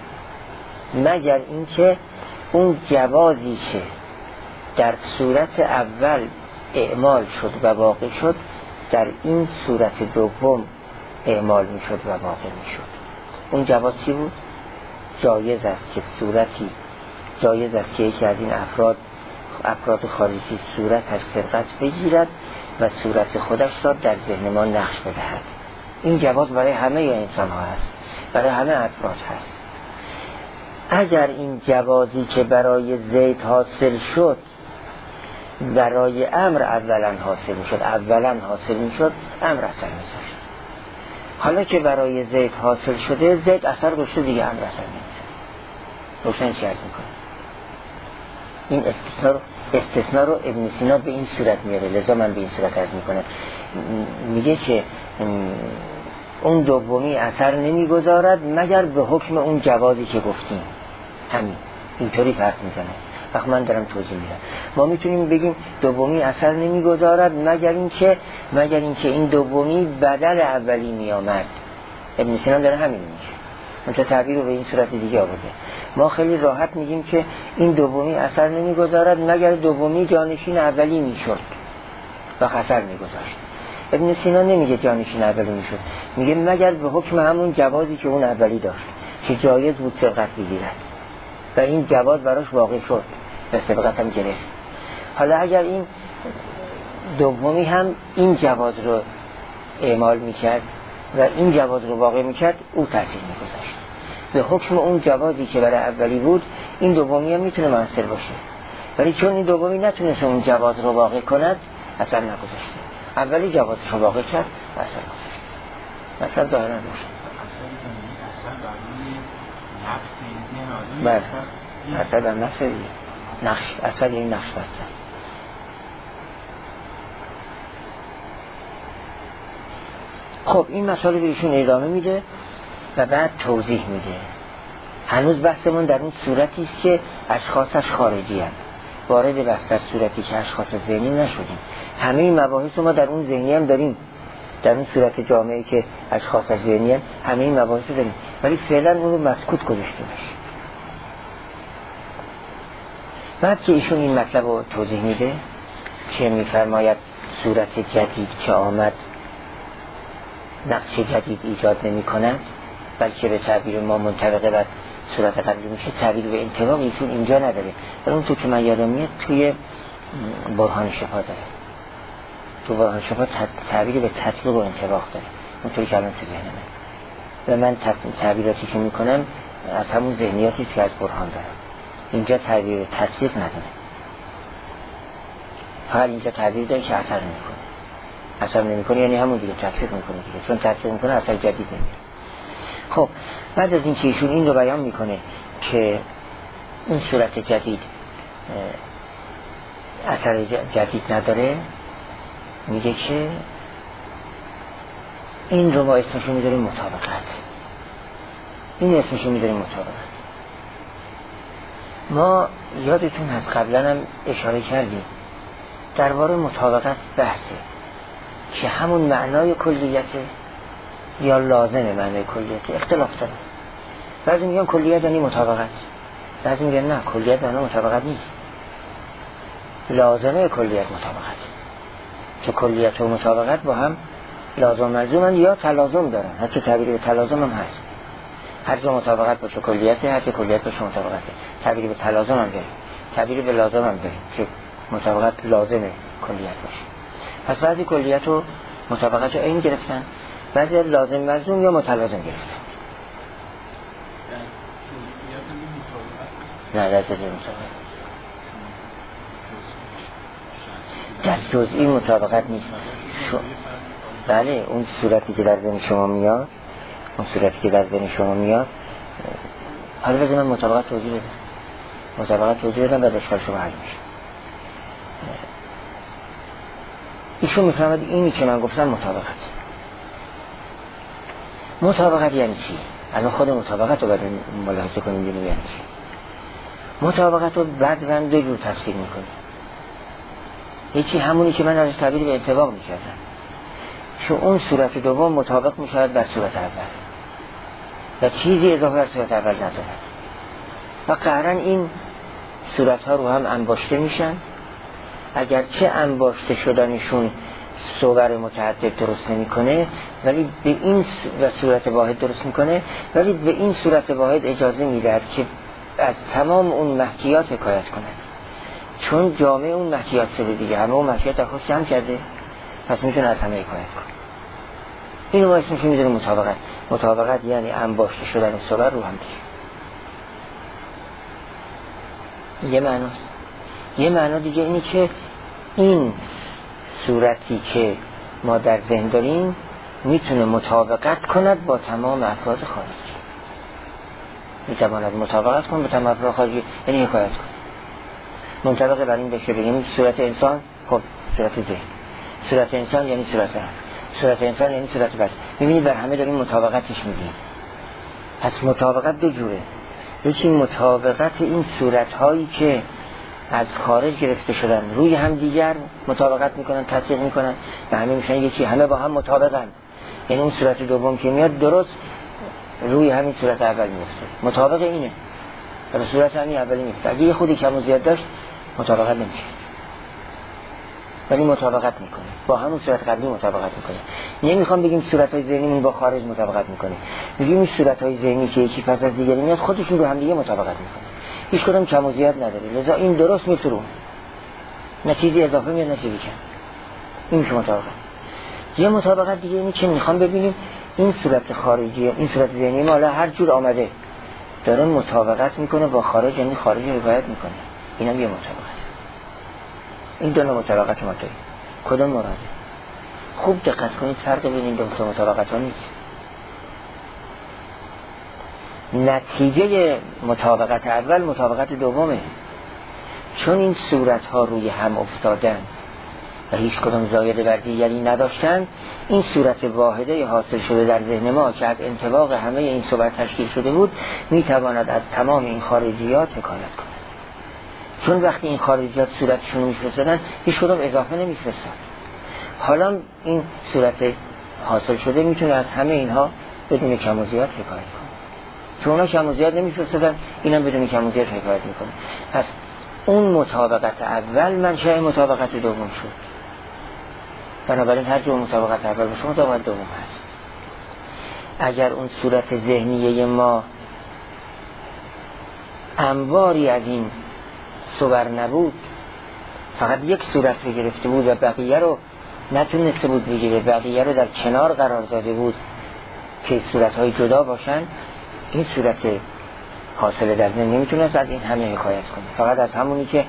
مگر اینکه اون جوازی که در صورت اول اعمال شد و واقع شد، در این صورت دوم اعمال می شد و واقع می شد. اون جواز چی بود؟ جایز است که صورتی، جایز است که یکی از این افراد خارجی صورتش سبقت بگیرد و صورت خودش را در ذهن ما نقش بدهد. این جواز برای همه انسان ها هست، برای همه افراد هست. اگر این جوازی که برای زید حاصل شد برای امر اولا حاصل میشد، امر اثر میذاشت. حالا که برای زید حاصل شده، زید اثر گذاشته دیگه امر اثر نمیذاره. روشن چی عرض میکنه؟ این استثناء رو ابن سینا به این صورت میاره، لذا من به این صورت عرض میکنم. میگه که اون دومی اثر نمیگذارد مگر به حکم اون جوازی که گفتیم. همین اینطوری فرق میزنه. وقت من دارم توضیح میدم. ما میتونیم بگیم دومی اثر نمیگذارد مگر اینکه این دومی بدل اولی میامد. ابن سینا داره همین میگه، منتها تعبیر رو به این صورت دیگه آورده. ما خیلی راحت میگیم که این دومی اثر نمیگذارد مگر دومی جانشین اولی میشد و اثر میگذاشت. ابن سینا نمیگه جانشین اولی میشد، میگه مگر به حکم همون جوازی که اون اولی داشت که جایز بود سبقت بگیرد و این جواز براش واقع شد و سبقت هم گرفت. حالا اگر این دومی هم این جواز رو اعمال میکرد و این جواز رو واقع میکرد، او تأثیر میگذاشت. به حکم اون جوازی که برای اولی بود، این دومی هم میتونه مؤثر باشه، ولی چون این دومی نتونست اون جواز رو واقع کند، اثر نگذاشته. اولی جوازش رو واقع کرد، اثر گذاشت. مثلا ظاهرا روشن. بله، اثر در نفس دیگه، نقش اثر این نقش بستن. خب این مسئله به ایشون ادامه میده و بعد توضیح میده. هنوز بحثمون در اون صورتی است که اشخاصش خارجی هست. وارد بحث در صورتی که اشخاص ذهنی نشدیم. همه این مباحث ما در اون ذهنی هم داریم، در اون صورت جامعی که اشخاص از ذهنی همه این مباحث داریم، ولی فعلا اون رو مسکوت گذاشته باشه. بعد که ایشون این مطلب رو توضیح میده که میفرماید صورت جدید که آمد نقش جدید ایجاد نمی کند، بلکه به تعبیر ما منطبقه بر صورت قبلی میشه. تعبیر به انطباق ایشون اینجا نداره، ولی اون تو که من یادم میاد توی برهان شفا داره. تو برهان شفا تعبیر به تطبیق و انطباق داره، اونطوری که الان تو ذهنمه و من تعبیراتی که میکنم از همون ذهنیاتی که از برهان دارم. اینجا تعبیر به تطبیق نداره، فقط اینجا تعبیر داره که اثر نمیکنه. اثر نمیکنه یعنی همون دیگه تطبیق میکنه دیگه، چون تطبیق میکنه اثر جدید نمیاره. خب بعد از این که ایشون این رو بیان میکنه که این صورت جدید اثر جدید نداره، میگه که این رو ما اسمشو میذاریم مطابقت. این اسمشو میذاریم مطابقت. ما یادتون هست قبلا هم اشاره کردیم درباره مطابقت بحثه که همون معنای کلیته یا لازم معنای کلیته اختلاف داره. بعضی میگن کلیت یعنی مطابقت، بعضی میگن نه کلیت یعنی مطابقت نیست، لازمه کلیت مطابقت، که کلیت و مطابقت با هم لازم ملزومن یا تلازم دارن. حتی تعبیر به تلازم هم هست، هر جا مطابقت باشه کلیته، هر جا کلیت باشه مطابقته. تعبیر به تلازم هم داریم، تعبیر به لازم هم داریم که مطابقت لازمه کلیت باشه. پس بعضی کلیت و مطابقت رو این گرفتن، بعضی لازم ملزوم یا متلازم گرفتن. نه در جزئی مطابقت، در جزئی مطابقت نیست. بله اون صورتی که در ذهن شما میاد، اون صورتی که در ذهن شما میاد، حالا بذار من مطابقت توضیح بدم. مطابقت توضیح بدم بعد اشکال شما حل میشه. ایشون میفهمد اینی که من گفتم مطابقت. مطابقت یعنی چی؟ الان خود مطابقت رو باید ملاحظه کنیم ببینیم یعنی چی. مطابقت رو بعداً دو جور تفسیر میکنیم. یکی همونی که من ازش تعبیر به انطباق میکردم، چون اون صورت دوم مطابق میشود بر صورت اول و چیزی اضافه بر صورت اول ندارد و قهراً این صورت ها رو هم انباشته میشن. اگرچه انباشته شدنشون صور متعدد درست نمیکنه، ولی به این و صورت واحد درست میکنه، ولی به این صورت واحد اجازه میدهد که از تمام اون محکیات حکایت کنه، چون جامعه اون محکیات شده دیگه، همه اون محکیات در خودش جمع کرده، پس میتونه از همه حکایت کنه. اینو ما اسمش میذاریم مطابقت. مطابقت یعنی انباشته شدن صور رو هم دیگه. یه معناست. یه معنا دیگه اینی که این صورتی که ما در ذهن داریم میتونه مطابقت کند با تمام افراد خارجی، میتواند مطابقت کند با تمام افراد خارجی، یعنی حکایت کند. منطبق بر این بشه بگیم صورت انسان، خب صورت ذهن، صورت انسان یعنی صورت هم، صورت انسان یعنی صورت بد. میبینید بر همه داریم مطابقتش میدیم. پس مطابقت دو جوره، یکی مطابقت این صورت هایی که از خارج گرفته شدن روی هم دیگر مطابقت میکنن، تطبیق میکنن و همه میشن یکی، همه با هم مطابقن. یعنی اون صورت دوم که میاد درست روی همین صورت اول میفته، مطابق اینه، ولی صورت همین اولی میفته. اگه یه خودی کم و زیاد داشت مطابقت نمیشه، ولی مطابقت میکنه با همون صورت قبلی مطابقت میکنه. نمیخوام بگیم صورت‌های ذهنیمون با خارج مطابقت میکنه، میگیم این صورت‌های ذهنی که یکی پس از دیگری میاد خودشون رو هم دیگه مطابقت میکنه، هیچ کدوم کم و زیاد نداره، لذا این درست میتونه، نه چیزی اضافه میاد نه چیزی کم. این میشه مطابقت. یه مطابقت دیگه اینی که میخوام ببینیم این صورت خارجی، این صورت ذهنی ما حالا هر جور آمده داره مطابقت میکنه با خارج، یعنی خارج روایت میکنه. اینم یه مطابقت. این دو نوع مطابقت ما داریم. کدوم مراده؟ خوب دقت کنید، فرق بین این دو مطابقت ها نیست. نتیجه مطابقت اول مطابقت دومه، چون این صورت ها روی هم افتادن و هیچ کدام زایده بر دیگری نداشتن. این صورت واحده حاصل شده در ذهن ما که از انطباق همه این صور تشکیل شده بود میتواند از تمام این خارجیات حکایت کند، چون وقتی این خارجیات صورتشون رو میفرستادن هیچ کدام اضافه نمیفرستاد. حالا این صورت حاصل شده میتونه از همه اینها بدون کم و زیاد حکایت کنه، چون اونا کم و زیاد نمیفرستادن، اینم بدون کم و زیاد حکایت میکنه. پس اون مطابقت اول منشأ مطابقت دوم شد. بنابراین هر جور مطابقت اول باشه مطابقت دوم هست. اگر اون صورت ذهنیه ما انواری از این صور نبود، فقط یک صورت رو گرفته بود و بقیه رو نتونسته بود بگیره، بقیه رو در کنار قرار داده بود که صورتهای جدا باشن، این صورت حاصل در ذهن نمیتونست از این همه حکایت کنه، فقط از همونی که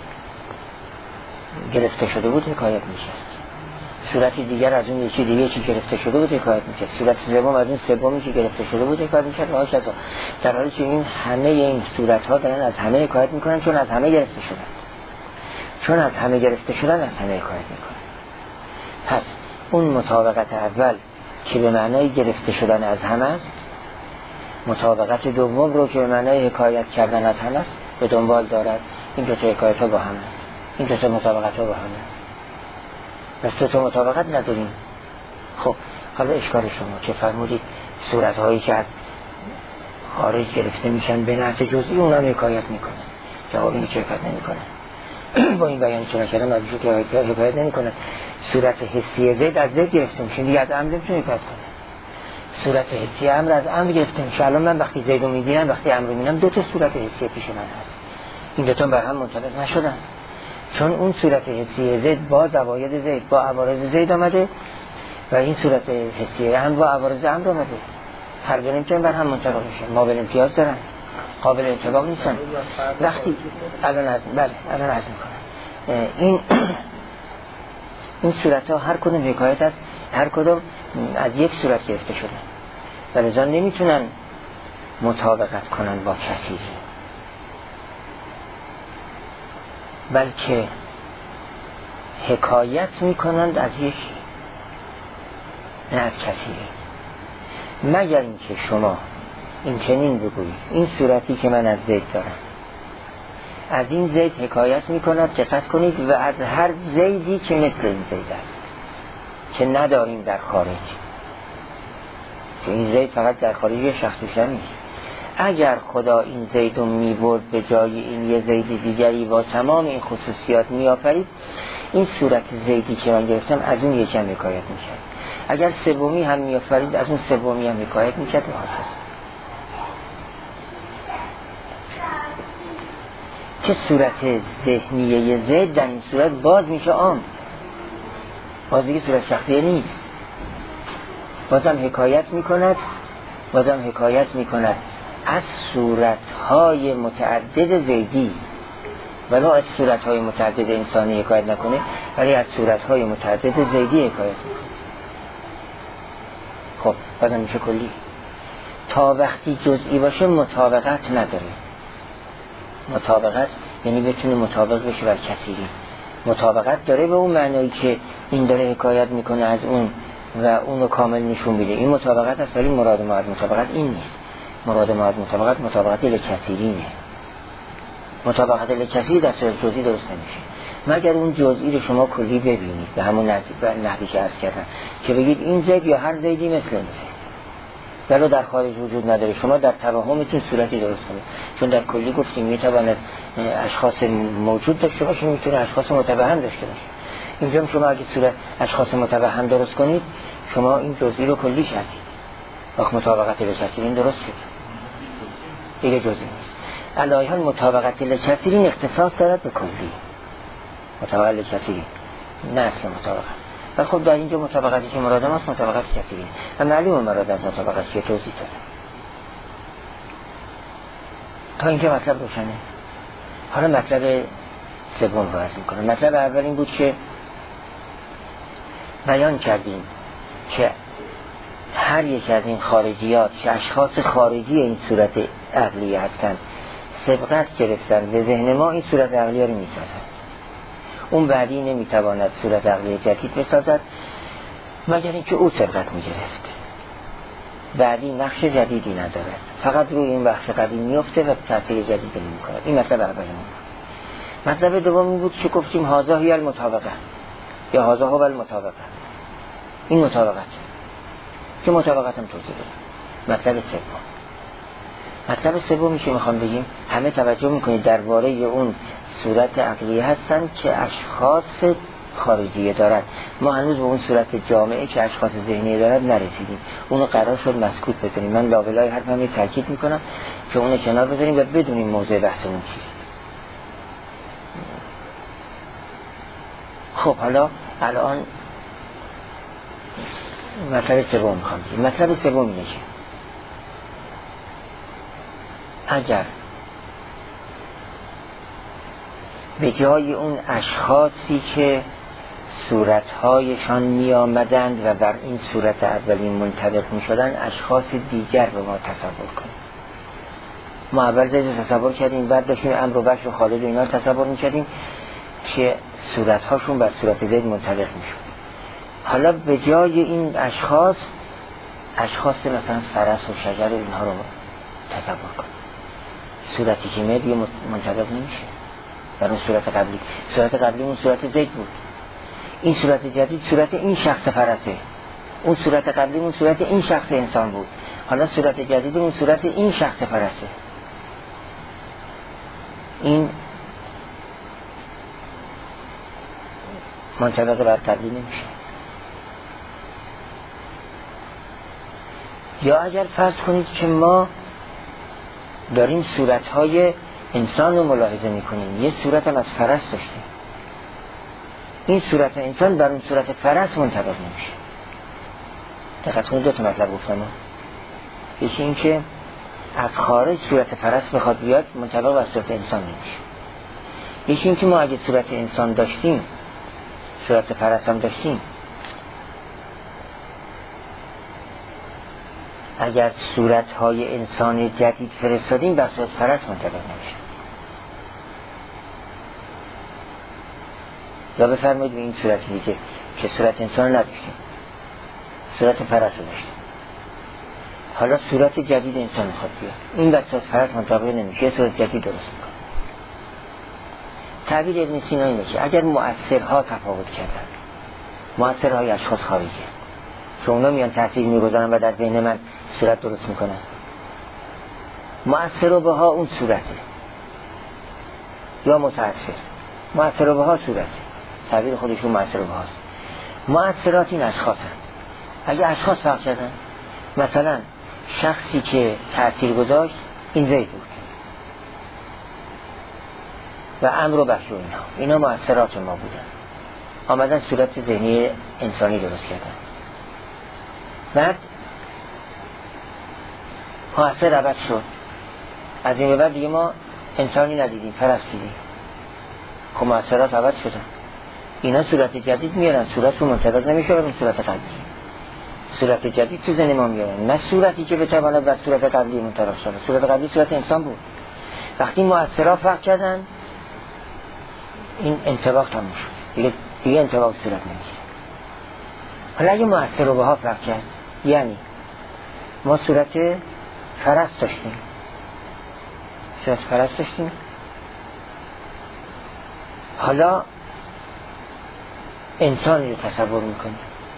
گرفته شده بود حکایت میشه. صورتی دیگر از اون یکی دیگه چی گرفته شده بود حکایت میشه، صورت سوم از اون سومی که گرفته شده بود حکایت میشه، راشد. در حالی که این همه این صورت ها دارن از همه حکایت میکنن، چون از همه گرفته شدن، چون از همه گرفته شدن از همه حکایت میکنن. پس اون مطابقت اول که به معنای گرفته شدن از همه است، مطابقت دوم رو که به معنای حکایت کردن از همه است به دنبال دارد. این دو تا حکایت ها با همه، این دو تا مطابقت ها با همه. پس دو تا مطابقت نداریم. خب حالا اشکال شما که فرمودید صورت هایی که از خارج گرفته میشن به نحو جزئی اون هم حکایت میکنه. جواب اینه که حکایت نمیکنه. با این بیان چون کردم از وجود که حکایت نمیکنه. صورت حسی زید از زید گرفته میشه، دیگه از امر نمیتونه حکایت کنه. صورت حسی امر از امر گرفته میشه. الان من وقتی زید رو میبینم، وقتی امر رو میبینم، دو تا صورت حسی پیش من هست. این دو تا بر هم منطبق نشدن، چون اون صورت حسی زید با زواید زید با عوارض زید آمده و این صورت حسی هم با عوارض امر آمده. هر دو نمیتونن بر هم منطبق میشه، ما به امتیاز دارن، قابل انطباق نیستن. وقتی الان از میکنم این صورت ها هر کدوم حکایت است، هر کدوم از یک صورت گرفته شدن و لذا نمیتونن مطابقت کنن با کثیری، بلکه حکایت میکنند از یکی، نه از کثیری. مگر اینکه شما این چنین بگویید این صورتی که من از زید دارم، از این زید حکایت میکند، دقت کنید، و از هر زیدی که مثل این زید است که نداریم در خارج، که این زید فقط در خارج شخص نیست. اگر خدا این زید رو میبرد به جای این یه زید دیگری با تمام این خصوصیات میآفرید، این صورت زیدی که من گرفتم از اون یکم حکایت میکرد. اگر سومی هم میآفرید از اون سومی هم حکایت میکرد و حافظ. که صورت ذهنیه زید در این صورت باز میشه عام، باز دیگه صورت شخصیه نیست، بازم حکایت میکند از صورتهای متعدد زیدی، ولی از صورتهای متعدد انسانی حکایت نکنه، ولی از صورتهای متعدد زیدی حکایت میکنه. خب بازم میشه کلی. تا وقتی جزئی باشه مطابقت نداره. مطابقت یعنی بتونه مطابق بشه بر کثیری. مطابقت داره به اون معنایی که این داره حکایت میکنه از اون و اونو کامل نشون میده، این مطابقت است، ولی مراد ما از مطابقت این نیست. مراد ما از مطابقت لکثیرینه. مطابقت لکثیر در صورت جزئی درست نمیشه مگر اون جزئی رو شما کلی ببینید، به همون نحوی که عرض کردم، که بگید این زید یا هر زیدی مثل این زید، ولی در خارج وجود نداره. شما در توهمتون صورتی درست کنید، چون در کلی گفتیم میتواند اشخاص موجود داشته باشه، میتونه اشخاص متوهم داشته باشه. اینجا شما اگه صورت اشخاص متوهم درست کنید، شما این جزئی رو کلی کردید، وقت مطابقت لکثیرین درست شد، دیگه جزئی نیست. علایه حال مطابقت لکثیرین اختصاص دارد به کلی، مطابقت لکثیرین نه اصل مطابقت. و خب در اینجا مطابقتی که مراد ماست مطابقت کثیرین و معلوم مراد از مطابقت که توضیح دادم. تا اینجا مطلب روشنه. حالا مطلب سوم رو عرض میکنم. مطلب اول این بود که بیان کردیم که هر یک از این خارجیات که اشخاص خارجی این صورت عقلیه هستند سبقت گرفتن به ذهن ما، این صورت عقلیه رو میسازن. اون بعدی نمیتواند صورت عقلیه جدید بسازد مگر اینکه او سبقت میگرفت. بعدی نقش جدیدی ندارد، فقط روی این بخش قدیم میفته و تاثیر جدیدی نمی‌کند. این مطلب اولمون. مطلب دومی بود که گفتیم هذا هی المطابقه یا هذا هو المطابقه. این مطابقت که مطابقت هم توضیح بدم. مطلب سومی که میخوام بگیم، همه توجه میکنید درباره اون صورت عقلیه هستن که اشخاص خارجیه دارد. ما هنوز به اون صورت جامعه که اشخاص ذهنیه دارد نرسیدیم. اونو قرار شد مسکوت بزنیم. من لابلای حرفم تاکید میکنم که اونو کنار بذاریم و بدونیم موضوع بحثمون چیست. خب حالا الان مطلب سوم میخوام بگیم. مطلب سوم اینه که اگر به جای اون اشخاصی که صورتهایشان می آمدند و بر این صورت اولین منطبق می شدن اشخاص دیگر به ما تصور کنیم. ما اول زید تصور کردیم، بعد داشتیم امر و بشر و خالد و اینا تصور می کردیم که صورتهاشون بر صورت زید منطبق می شد. حالا به جای این اشخاص مثلا فرس و شجر اینها رو تصور کنیم. صورتی که میاد یه منطبق نمیشه در اون صورت قبلی اون صورت زید بود. این صورت جدید صورت این شخص فرسه، اون صورت قبلی اون صورت این شخص انسان بود، حالا صورت جدید اون صورت این شخص فرسه. این منطبق بر قبلی نمیشه. یا اگر فرض کنید که ما داریم صورتهای انسان رو ملاحظه میکنیم، یه صورت هم از فرس داشتیم، این صورت انسان بر اون صورت فرس منطبق نمیشه. دقت کنید دو تا مطلب گفتم. یکی این که از خارج صورت فرس بخواد بیاد منطبق بر صورت انسان نمیشه. یکی این که ما اگه صورت انسان داشتیم صورت فرس هم داشتیم، اگر صورتهای انسان جدید فرستادیم بر صورت فرس منطبق نمیشه. یا بفرمایید به این صورت دیگه که صورت انسان نداشتیم، صورت فرس رو داشتیم، حالا صورت جدید انسان میخواد بیاد، این بر صورت فرس منطبق نمیشه، یه صورت جدید درست میکنه. تعبیر ابن سینا اینه که اگر مؤثرها تفاوت کردن، مؤثرهای اشخاص خارجی که اونا میان تاثیر میگذارن و در ذهن من صورت درست میکنن، مؤثر به ها اون صورته یا متأثر، مؤثر به ها صورته، تعبیر خودشون مؤثر به هاست. مؤثرات این اشخاص هست. اگه اشخاص فرق کردن، مثلا شخصی که تأثیر گذاشت این زید بود و امر و بخش و اینا مؤثرات ما بودن، آمدن صورت ذهنی انسانی درست کردن. بعد مؤثر عوض شد، از این به بعد دیگه ما انسانی ندیدیم، فرس دیدیم. خب مؤثرات عوض شدن، اینا صورت جدید میارن، صورت رو منطبق نمیشه با صورت قبلی، صورت جدید تو ذهن ما میارن، نه صورتی که بتواند بر صورت قبلی منطبق شده. صورت قبلی صورت انسان بود. وقتی مؤثرات فرق کردن این انطباق تموم شد، دیگه انطباق صورت نمیشه. حالا اگه مؤثر رو به ها فرق کرد، یعنی ما صورت فرس داشتیم، حالا انسانی رو تصور میکنیم،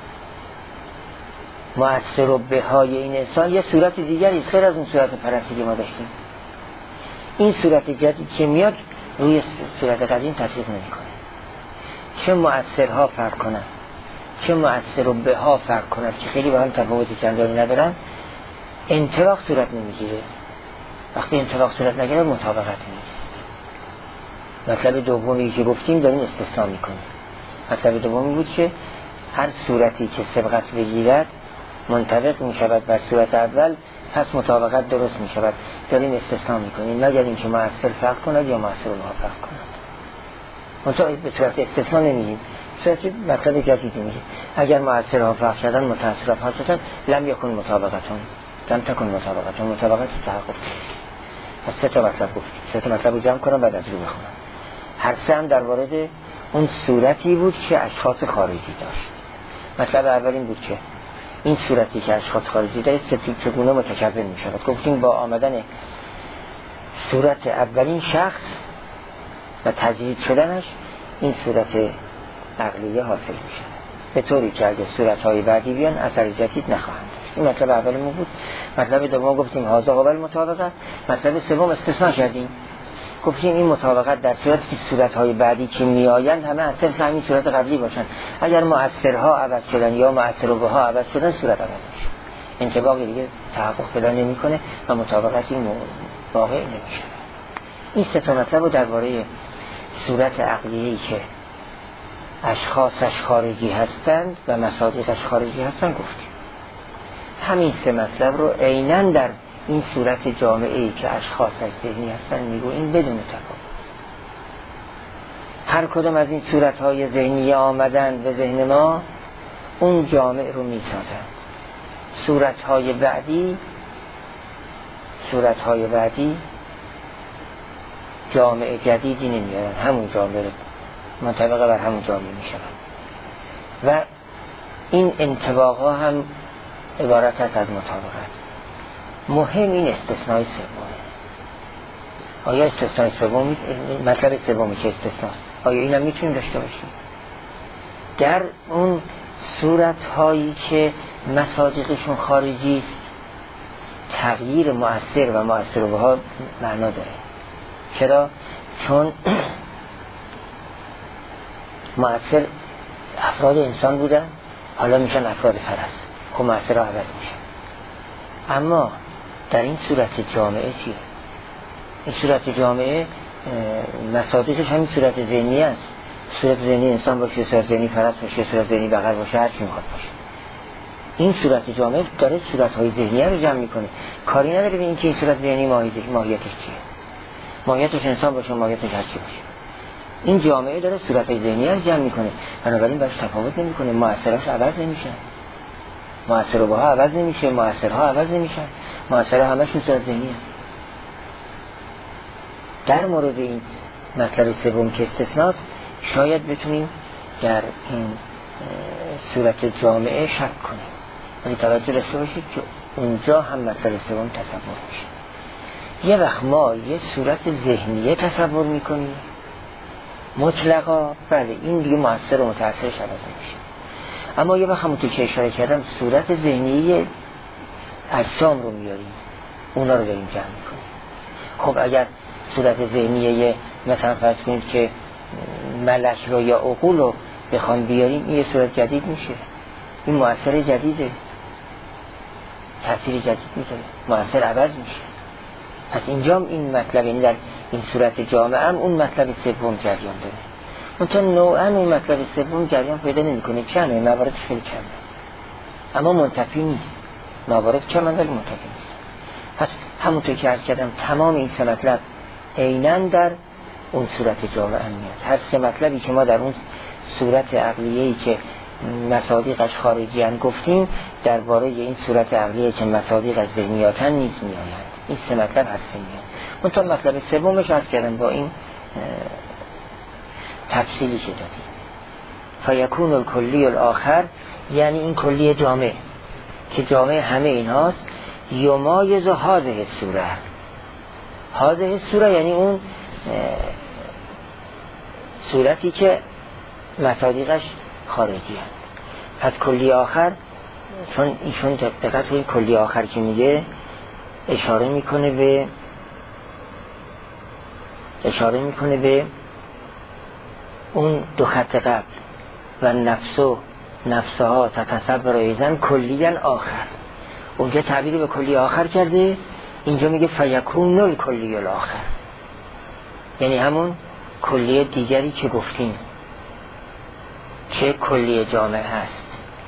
مؤثر و به های این انسان یه صورت دیگری خیر از اون صورت فرسی که ما داشتیم. این صورت جدید که میاد روی صورت قدیم تطبیق نمیکنه. چه مؤثرها فرق کنن، چه مؤثر و به ها فرق کنن که خیلی با هم تفاوتی چندانی ندارن، انطباق صورت نمیگیره. وقتی انطباق صورت نگیره مطابقت نیست. مطلب دومی که گفتیم داریم استثناء میکنیم. مطلب دومی بود که هر صورتی که سبقت بگیرد منطبق میشود بر صورت اول، پس مطابقت درست میشود. داریم استثناء میکنیم مگر اینکه مؤثر فرق کند یا مؤثر و فرق کند. منطقه به صورت استثناء نمیگیم، صورت مطلب جدیدی میگیم. اگر مؤثرها فرق شدن، متأثرها فرق شدن، لم یکن مطابقتون، لم تکن مطابقتون، مطابقت تحقق. پس سه تا مطلب گفتیم، سه تا مطلب رو جمع کنم بعد از رو بخونم. هر سه هم در مورد اون صورتی بود که اشخاص خارجی داشت. مطلب اول این بود که این صورتی که اشخاص خارجی داشت چگونه متکون می شود. گفتیم با آمدن صورت اولین شخص و تجدید شدنش این صورت عقلیه حاصل می شود، به طوری که اگه صورت‌های بعدی بیان اثر جدید نخواهند داشت. این مطلب اولمون بود. مطلب دوم گفتیم هذا قابل مطابقت. مطلب سوم استثناء کردیم، گفتیم این مطابقت در صورتی که صورت‌های بعدی که میآیند همه از طرف همین صورت قبلی باشن. اگر مؤثرها عوض شدن یا مؤثر بها عوض شدن صورت عوض میشه، انطباقی دیگه تحقق پیدا نمیکنه و مطابقتی واقع نمیشه. این سه تا مطلب رو درباره صورت عقلیه‌ای که اشخاصش خارجی هستند و مصادیقش خارجی هستند گفتیم. همین سه مطلب رو عیناً در این صورت جامعه‌ای که اشخاصش ذهنی هستند میگوییم بدون تفاوت. هر کدام از این صورت‌های ذهنی آمدن به ذهن ما اون جامعه رو میسازند. صورت‌های بعدی جامعه جدیدی نمیارن، همون جامعه منطبقه بر همون جامعه میشن و این انطباق‌ها هم عبارت است از مطابقت. مهم این استثنای سومه. آیا استثنای سوم مطلب سومی که استثناست، آیا این هم میتونیم داشته باشیم؟ در اون صورت‌هایی که مصادیقشون خارجی است تغییر مؤثر و مؤثر بها معنا داره. چرا؟ چون مؤثر افراد انسان بودن، حالا میشن افراد فرس، خب مؤثر ها عوض میشن. اما در این صورت جامعه چیه؟ این صورت جامعه مصادیقش همین صورت ذهنی است. صورت ذهنی انسان باشه، صورت ذهنی فرس باشه، صورت ذهنی بقر باشه، هر چی میخواد باشه. این صورت جامعه داره صورت‌های ذهنی رو جمع میکنه. کاری نداره به اینکه این صورت ذهنی ماهیتش چیه. ماهیتش انسان باشه، ماهیتش هر چی باشه. این جامعه داره صورت‌های ذهنی رو جمع میکنه. بنابراین باش تفاوت نمیکنه، مؤثراش عوض نمیشن. مؤثر بها عوض نمیشه، مؤثرها عوض نمیشن. مؤثرها همشون صورت ذهنیه. در مورد این مطلب سوم که استثناست شاید بتونیم در این صورت جامعه شک کنیم. ولی توجه داشته باشید که اونجا هم مطلب سوم تصور میشه. یه وقت ما یه صورت ذهنیه تصور میکنیم مطلقا، بله این دیگه مؤثر و متأثرش عوض نمیشه. اما یه وقت همونطور که اشاره کردم صورت ذهنیه اجسام رو میاریم، اونا رو داریم جمع میکنیم. خب اگر صورت ذهنیه مثلا فرض کنید که ملک رو یا عقول رو بخوام بیاریم، این یه صورت جدید میشه، این مؤثر جدیده، تأثیر جدید میذاره، مؤثر عوض میشه. پس اینجا این مطلب، یعنی در این صورت جامعه هم اون مطلب سوم جریان داره. منتها نوعا اون مطلب سوم جریان پیدا نمیکنه، کمه، مواردش خیلی کمه، اما منتفی نیست. موارد کمه ولی منتفی نیست. پس همونطور که عرض کردم تمام این سه مطلب عیناً در اون صورت جامعه میاد. هر سه مطلبی که ما در اون صورت عقلیه‌ای که مصادیقش خارجی ان گفتیم درباره این صورت عقلیه که مصادیقش ذهنیاتن نیز میآیند. این سه مطلب هر سه میاد. منتها مطلب سومش عرض کردم با این تفصیلی که دادیم. فیکون الکلی الاخر، یعنی این کلی جامعه که جامعه همه اینهاست، یمایز هذه الصوره. هذه الصوره یعنی اون صورتی که مصادیقش خارجی هست. پس کلی آخر، چون ایشون دقت کنید کلی آخر که میگه اشاره میکنه به اون دو خط قبل و نفسها تتصور ایزن کلیاً آخر. اونجا تعبیری به کلی آخر کرده، اینجا میگه فیکون الکلی الاخر، یعنی همون کلیه دیگری که گفتیم که کلیه جامعه هست.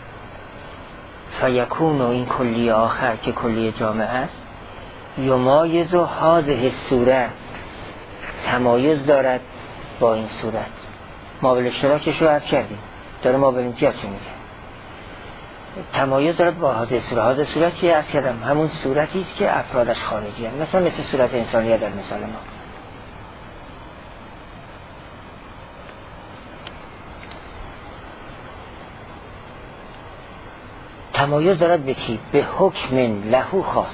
فیکون این کلیه آخر که کلیه جامعه است، یمایز هذه الصوره، تمایز دارد با این صورت. مابل اشتراکش رو عرض کردیم، داره مابل امتیاز رو میگه، تمایز دارد با هذه الصوره. هذه صورت چیه؟ عرض کردم همون صورتی است که افرادش خارجی هست، مثلا مثل صورت انسانیه در مثال ما. تمایز دارد به چی؟ به حکم لهو خاص،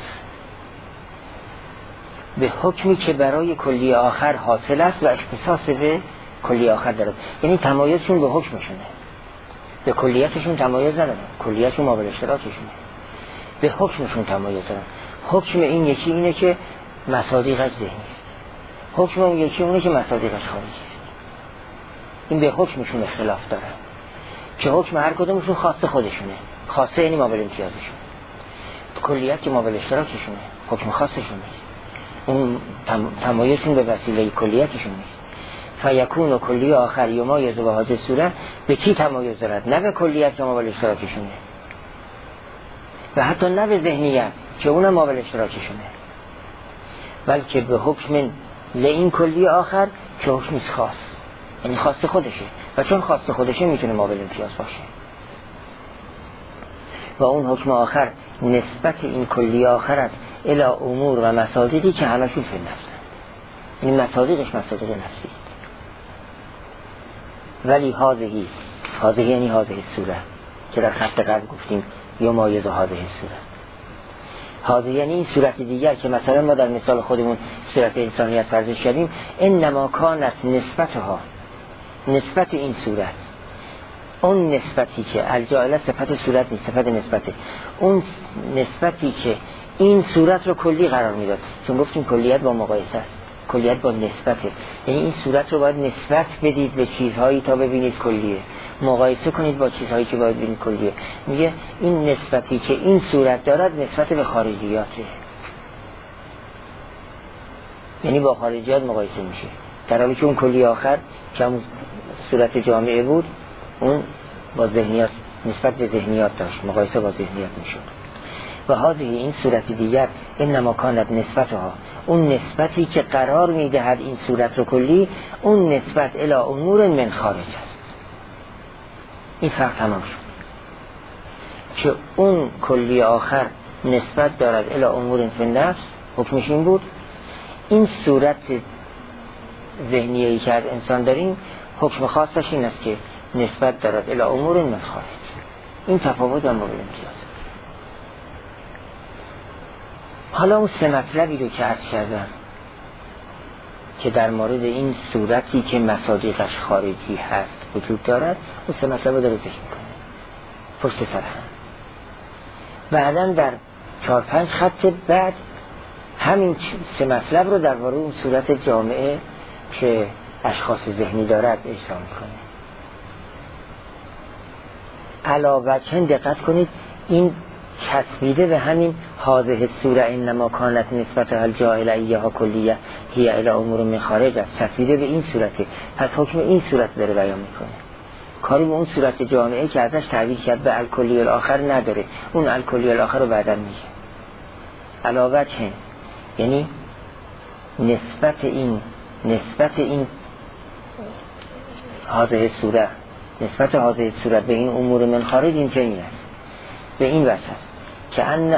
به حکمی که برای کلی آخر حاصل است و اختصاص به کلی آخر دارد. یعنی تمایزشون به حکمشونه، به کلیتشون تمایز ندارن، کلیتشون مابل اشتراکشونه. به حکمشون تمایز دارن. حکم این یکی اینه که مصادیقش ذهنی است، حکم اون یکی اونه که مصادیقش خارجی است. این به حکمشون اختلاف داره که حکم هر کدومشون خاص خودشونه. خاصه یعنی مابل امتیازشون، کلیت که مابل اشتراکشونه، حکم خاصشون نیست. اون تمایزشون به وسیله کلیتشون نیست. فیکون و کلی آخر یمایز و هذه صورت به کی تمایز دارد؟ نه به کلیت که مابل اشتراکشونه و حتی نه به ذهنیت که اونم مابل اشتراکشونه، بلکه به حکم لئین کلی آخر که حکم خاص، یعنی خاص خودشه و چون خاص خودشه میتونه مابل امتیاز باشه. و اون حکم آخر نسبت این کلی آخر است الی امور و مصادیقی که همشون فی النفس، این مصادیقش مصادیق نفسی است. ولی هذه یعنی هذه صورت که در خط قبل گفتیم یمایز هذه صورت. هذه یعنی این صورت دیگر که مثلا ما در مثال خودمون صورت انسانیت فرضش کردیم، انما کانت نسبتها، نسبت این صورت، اون نسبتی که الجاهله صفت صورت نیست، صفت نسبته، اون نسبتی که این صورت رو کلی قرار میداد. چون گفتیم کلیت با مقایسه است، کلیت با نسبته، یعنی این صورت رو باید نسبت بدید به چیزهایی تا ببینید کلیه، مقایسه کنید با چیزهایی که باید ببینید کلیه. میگه این نسبتی که این صورت دارد نسبت به خارجیاته، یعنی با خارجیات مقایسه میشه، در حالی که اون کلی آخر که اون صورت جامعه بود اون با ذهنیات، نسبت به ذهنیات داشت، مقایسه با ذهنیات میشد. و هذه این صورت دیگر انما کانت نسبتها، اون نسبتی که قرار میدهد این صورت رو کلی، اون نسبت الی امور من خارج است. این فرق تمام شد که اون کلی آخر نسبت دارد الی امور فی النفس، حکمش این بود. این صورت ذهنیه‌ای که از انسان داریم حکم خاصش این است که نسبت دارد الی امور من خارج. این تفاوت در مورد امتیاز. حالا اون سه مطلبی رو که عرض کردم که در مورد این صورتی که مصادیقش خارجی هست وجود دارد، اون سه مطلب رو داره ذکر میکنه پشت سر هم. بعداً در 4-5 خط بعد همین سه مطلب رو درباره اون صورت جامعه که اشخاص ذهنی دارد اجرا میکنه. علاوه دقت کنید، این چسبیده به همین هذه صورت انما کانت نسبت الجاهل ایها کلیه هی الی امور من خارج است، چسبیده به این صورته، پس حکم این صورت داره بیان میکنه. کاری به اون صورت جامعه که ازش تعبیر کرد به الکلی الاخر نداره، اون الکلی الاخر رو بعداً میگه. علاوه یعنی نسبت این هذه صورت، نسبت هذه صورت به این امور من خارج این چنین است، به این وجه است که ان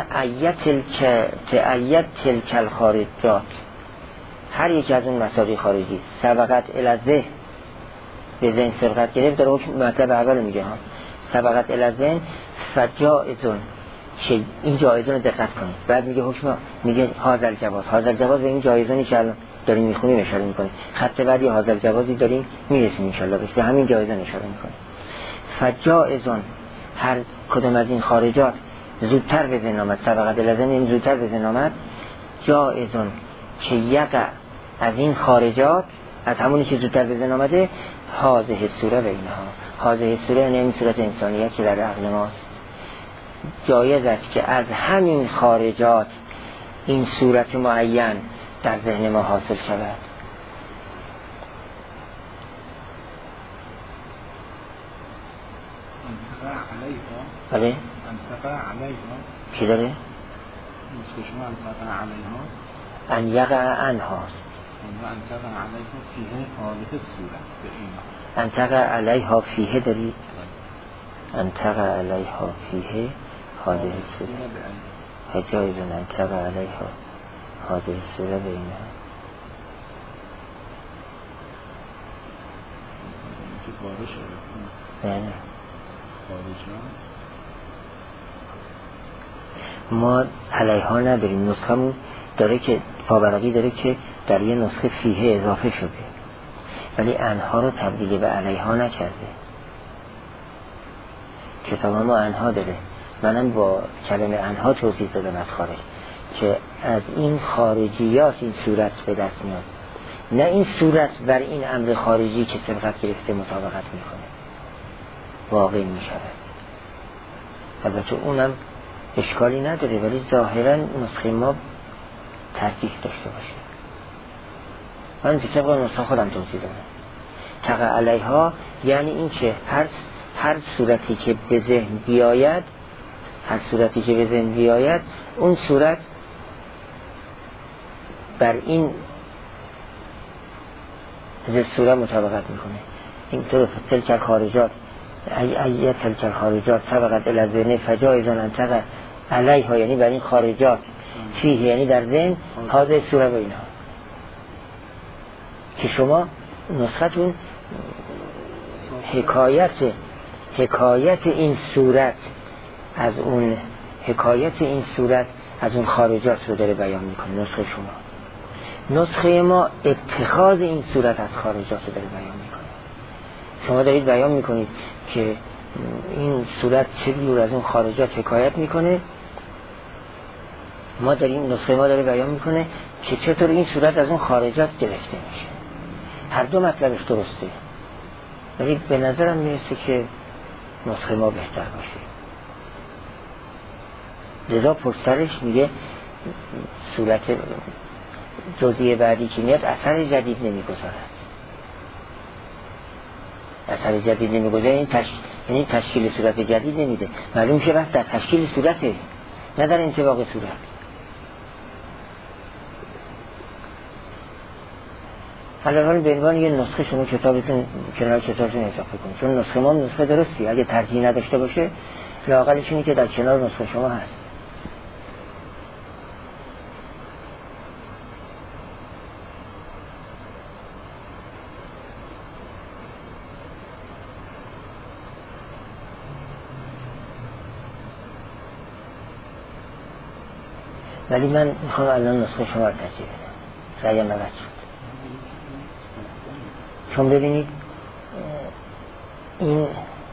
ایت تلک الخارجات، هر یک از اون مصادیق خارجی سبقت الی به ذهن سبقت گرفت، در حکم مطلب اول میگه ها سبقت الی ذهن فجائزون، که این جایزون رو دقت کنید. بعد میگه حکم، میگه هازل جواز به این جایزونی که الان داریم میخونیم اشاره میکنه. خط بعدی هازل جوازی داریم میرسیم انشالله بهش، به همین جایزون اشاره میکنه. فجائزون، هر کدوم از این خارجات زودتر به ذهن آمد، سبقت الی ذهن این زودتر به ذهن آمد، جائزون که یقع از این خارجات، از همونی که زودتر به ذهن آمده، هذه صوره به اینها، هذه صوره یعنی این صورت انسانیت که در عقل ماست، جایز است که از همین خارجات این صورت معین در ذهن ما حاصل شود. بله؟ انتقع علیها چی داره؟ نسخه شما انتقع علیها ان یقع انهاست، انتقع علیها فیه حالت صورت به این انتقع علیها فیه دارید؟ انتقع علیها فیه حالت صورت حجایزون انتقع علیها حالت صورت به اینها. که باره شده نه خارجان ما علیها نداریم، نسخمون داره که پاورقی داره که در یه نسخه فیه اضافه شده، ولی انها رو تبدیل به علیها نکرده. کتاب ما انها داره منم با کلمه انها توضیح دادم از خارج که از این خارجیات این صورت به دست میاد، نه این صورت بر این امر خارجی که سبقت گرفته مطابقت میکنه واقع میشود. البته اونم اشکالی نداره، ولی ظاهرا نسخه ما ترجیح داشته باشه. من طبق نسخه خودم توضیح دادم. تقع علیها یعنی این که هر صورتی که به ذهن بیاید، هر صورتی که به ذهن بیاید اون صورت بر این صورت مطابقت میکنه. این طور تلک خارجات ایت تلک خارجات سبقت الذین فجایزان انتقع علیها، یعنی بر این خارجات فیه یعنی در ذهن حاضر سوره و اینها که شما نسختون حکایت این صورت از اون خارجات رو داره بیان میکنه. نسخه شما، نسخه ما اتخاذ این صورت از خارجات رو داره بیان میکنه. شما دارید بیان میکنید که این صورت چجور از اون خارجات حکایت میکنه، نسخه ما داره بیان میکنه که چطور این صورت از اون خارجات گرفته میشه. هر دو مطلبش درسته، ولی به نظرم میرسه که نسخه ما بهتر باشه. لذا پشترش میگه صورت جزئی بعدی که میاد اثر جدید نمیگذارد. اثر جدید نمیگذاره یعنی تشکیل صورت جدید نمیده. معلوم میشه بس در تشکیل صورته، نه در انطباق صورت. حالا به عنوان یه نسخه شما کتابتون کنار کتابتون اضافه کنید، چون نسخه ما نسخه درستی، اگه ترجیح نداشته باشه لااقلش اینه که در کنار نسخه شما هست. ولی من میخوام الان نسخه شما رو ترجیح بدم، رأیم نوت شد. چون ببینید این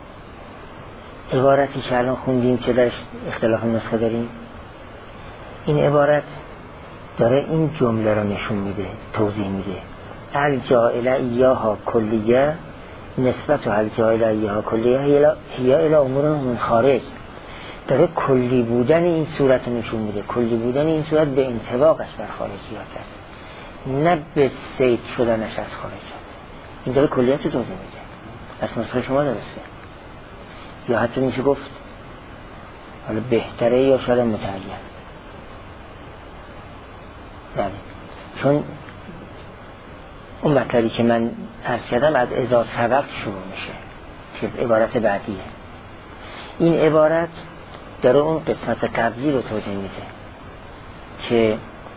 عبارتی که الان خوندیم که درش اختلاف نسخه داریم، این عبارت داره این جمله رو نشون میده، توضیح میده. الجائله ایاها کلیه نسبت و الجائله ایاها کلیه هی الی امور من خارج. داره کلی بودن این صورت رو نشون میده. کلی بودن این صورت به انطباقش بر خارجیات است، نه به سید شدنش از خارجیات. این داره کلیت رو توضیح میده. از نسخه شما درسته، یا حتی میشه گفت حالا بهتره یا شاید متعین. بله، چون اون مطلبی که من عرض کردم از اذا سبق شروع میشه که عبارت بعدیه. این عبارت داره اون قسمت قبلی رو توضیح میده که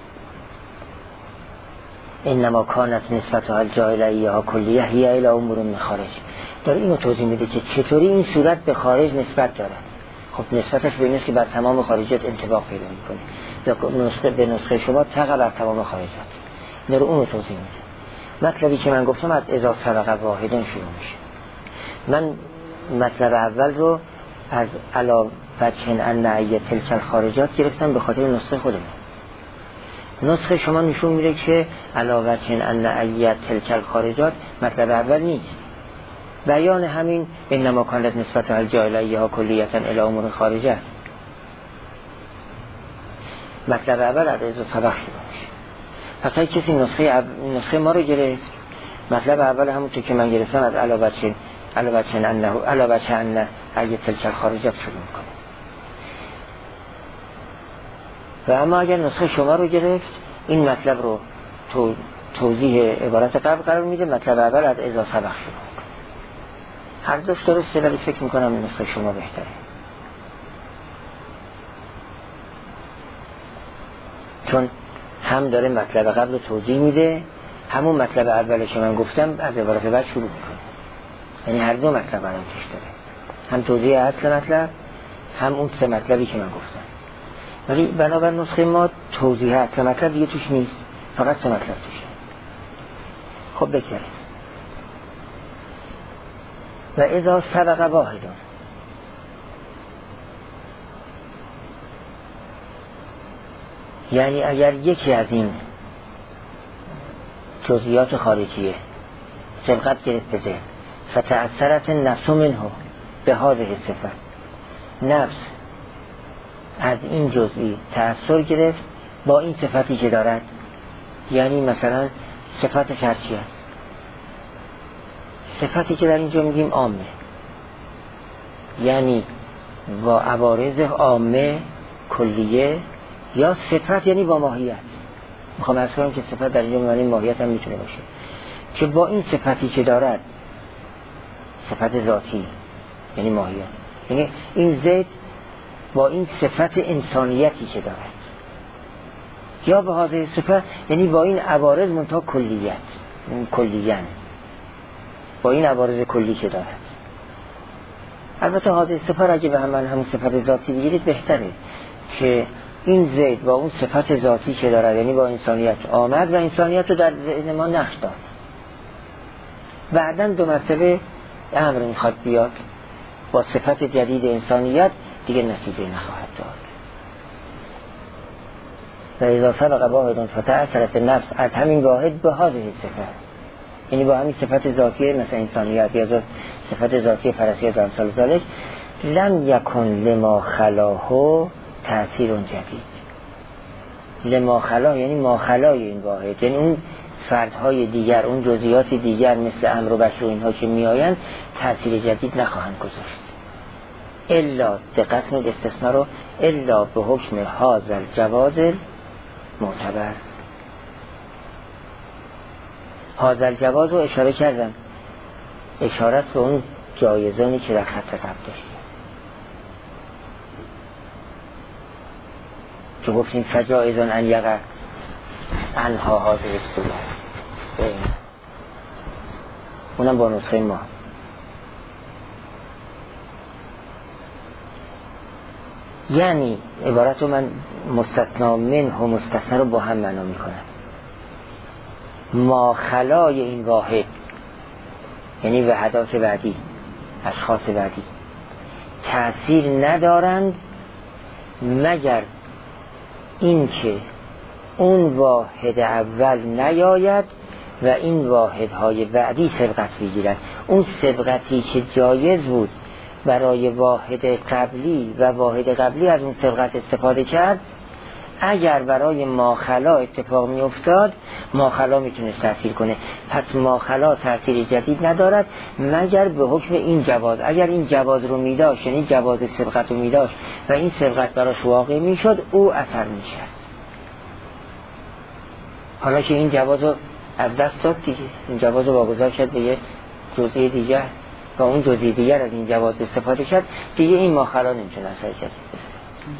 انما کانت نسبتها الجائله ایها کلیه هی الی امور من خارج. داره اینو توضیح میده که چطوری این صورت به خارج نسبت داره. خب نسبتش به اینه که بر تمام خارجیت انطباق پیدا میکنه، یا نسخه به نسخه شما تقع بر تمام خارجیت. داره اونو توضیح میده. مطلبی که من گفتم از اذا سبق واحدن شروع میشه. من مطلب اول رو از علا وجه ان ایت تلک الخارجات گرفتم به خاطر نسخه خودم. نسخه شما نشون میده که علا وجه ان ایت تلک الخارجات مطلب اول نیست. بیان همین انما کانت نسبت الجائله ایها کلیتا الی امور خارجه. مطلب اول از اذا سبق شروع میشه. پس اگه کسی نسخه ما رو گرفت، مطلب اول همونطور که من گرفتم از علا وجه ان ایت تلک الخارجات شروع میکنه. و اما اگر نسخه شما رو گرفت، این مطلب رو توضیح عبارت قبل قرار میده. مطلب اول از اذا سبق شروع میکنه. هر دوش درسته، ولی فکر میکنم نسخه شما بهتره. چون هم داره مطلب قبل رو توضیح میده، همون مطلب اولی که من گفتم از عبارت بعد شروع میکنه. یعنی هر دو مطلب الان توش داره، هم توضیح اصل مطلب، هم اون سه مطلبی که من گفتم. ولی بنابر نسخه ما توضیح اصل مطلب دیگه توش نیست، فقط سه مطلب توشه. خب بگذاریم. و اذا سبق واحدون، یعنی اگر یکی از این جزئیات خارجیه سبقت گرفت به ذهن فتأثرت النفس منه به هذه الصفت، نفس از این جزئی تأثیر گرفت با این صفتی که دارد، یعنی مثلا صفت شرطی است، صفتی که در اینجا میگیم عامه، یعنی با عوارض عامه کلیه، یا صفت یعنی با ماهیت. میخوام از کنم که صفت در اینجا معنی ماهیت هم میتونه باشه، که با این صفتی که دارد، صفت ذاتی یعنی ماهیت، یعنی این زید با این صفت انسانیتی که دارد، یا به هذه صفت یعنی با این عوارض منتها کلیت، کلیان با این عوارض کلی که دارد. البته هذه صفت اگه به همون صفت ذاتی بگیرید بهتره، که این زید با اون صفت ذاتی که دارد یعنی با انسانیت آمد و انسانیت رو در ذهن ما نقش داد، بعداً دو مرتبه امر میخواد بیاد با صفت جدید انسانیت، دیگه نتیجه نخواهد داد. و اذا سبق واحد فتأثرت النفس، از همین واحد به هذه صفت، یعنی با همین صفت ذاتی مثل انسانیت یا صفت ذاتی فرسیت و امثال ذالک، لم یکن لما خلاه تأثیر جدید. لما خلاه یعنی ما خلای این واحد، یعنی اون فردهای دیگر، اون جزئیات دیگر مثل امر و بشر و اینها که میآیند تأثیر جدید نخواهند گذاشت. الا، دقت کنید استثناء رو، الا به حکم هذا الجواز معتبر. هذا الجواز رو اشاره کردم، اشارت به اون جایزانی که در خط قبل داشتیم که گفتیم فجایزان ان یقع عنها هذه الصورت، اونم با نسخه ما. یعنی عبارت رو من مستثنا منه و مستثنا رو با هم معنا میکنم. ما خلای این واحد یعنی وحدات بعدی، اشخاص بعدی، تأثیر ندارند مگر این که اون واحد اول نیاید و این واحدهای بعدی سبقت بگیرند. اون سبقتی که جایز بود برای واحد قبلی و واحد قبلی از اون سبقت استفاده کرد، اگر برای ماخلا اتفاق می افتاد ماخلا میتونه تأثیر کنه. پس ماخلا تأثیر جدید ندارد مگر به حکم این جواز. اگر این جواز رو می داشت، یعنی جواز سبقت رو می داشت و این سبقت براش واقع می شد، او اثر می شد. حالا که این جواز رو از دست داد دیگه، این جواز رو واگذار شد به یه جزئی دیگر و اون جزئی دیگر از این جواز استفاده کرد، دیگه این ماخلا نمیتونه اثر جدید بزنه.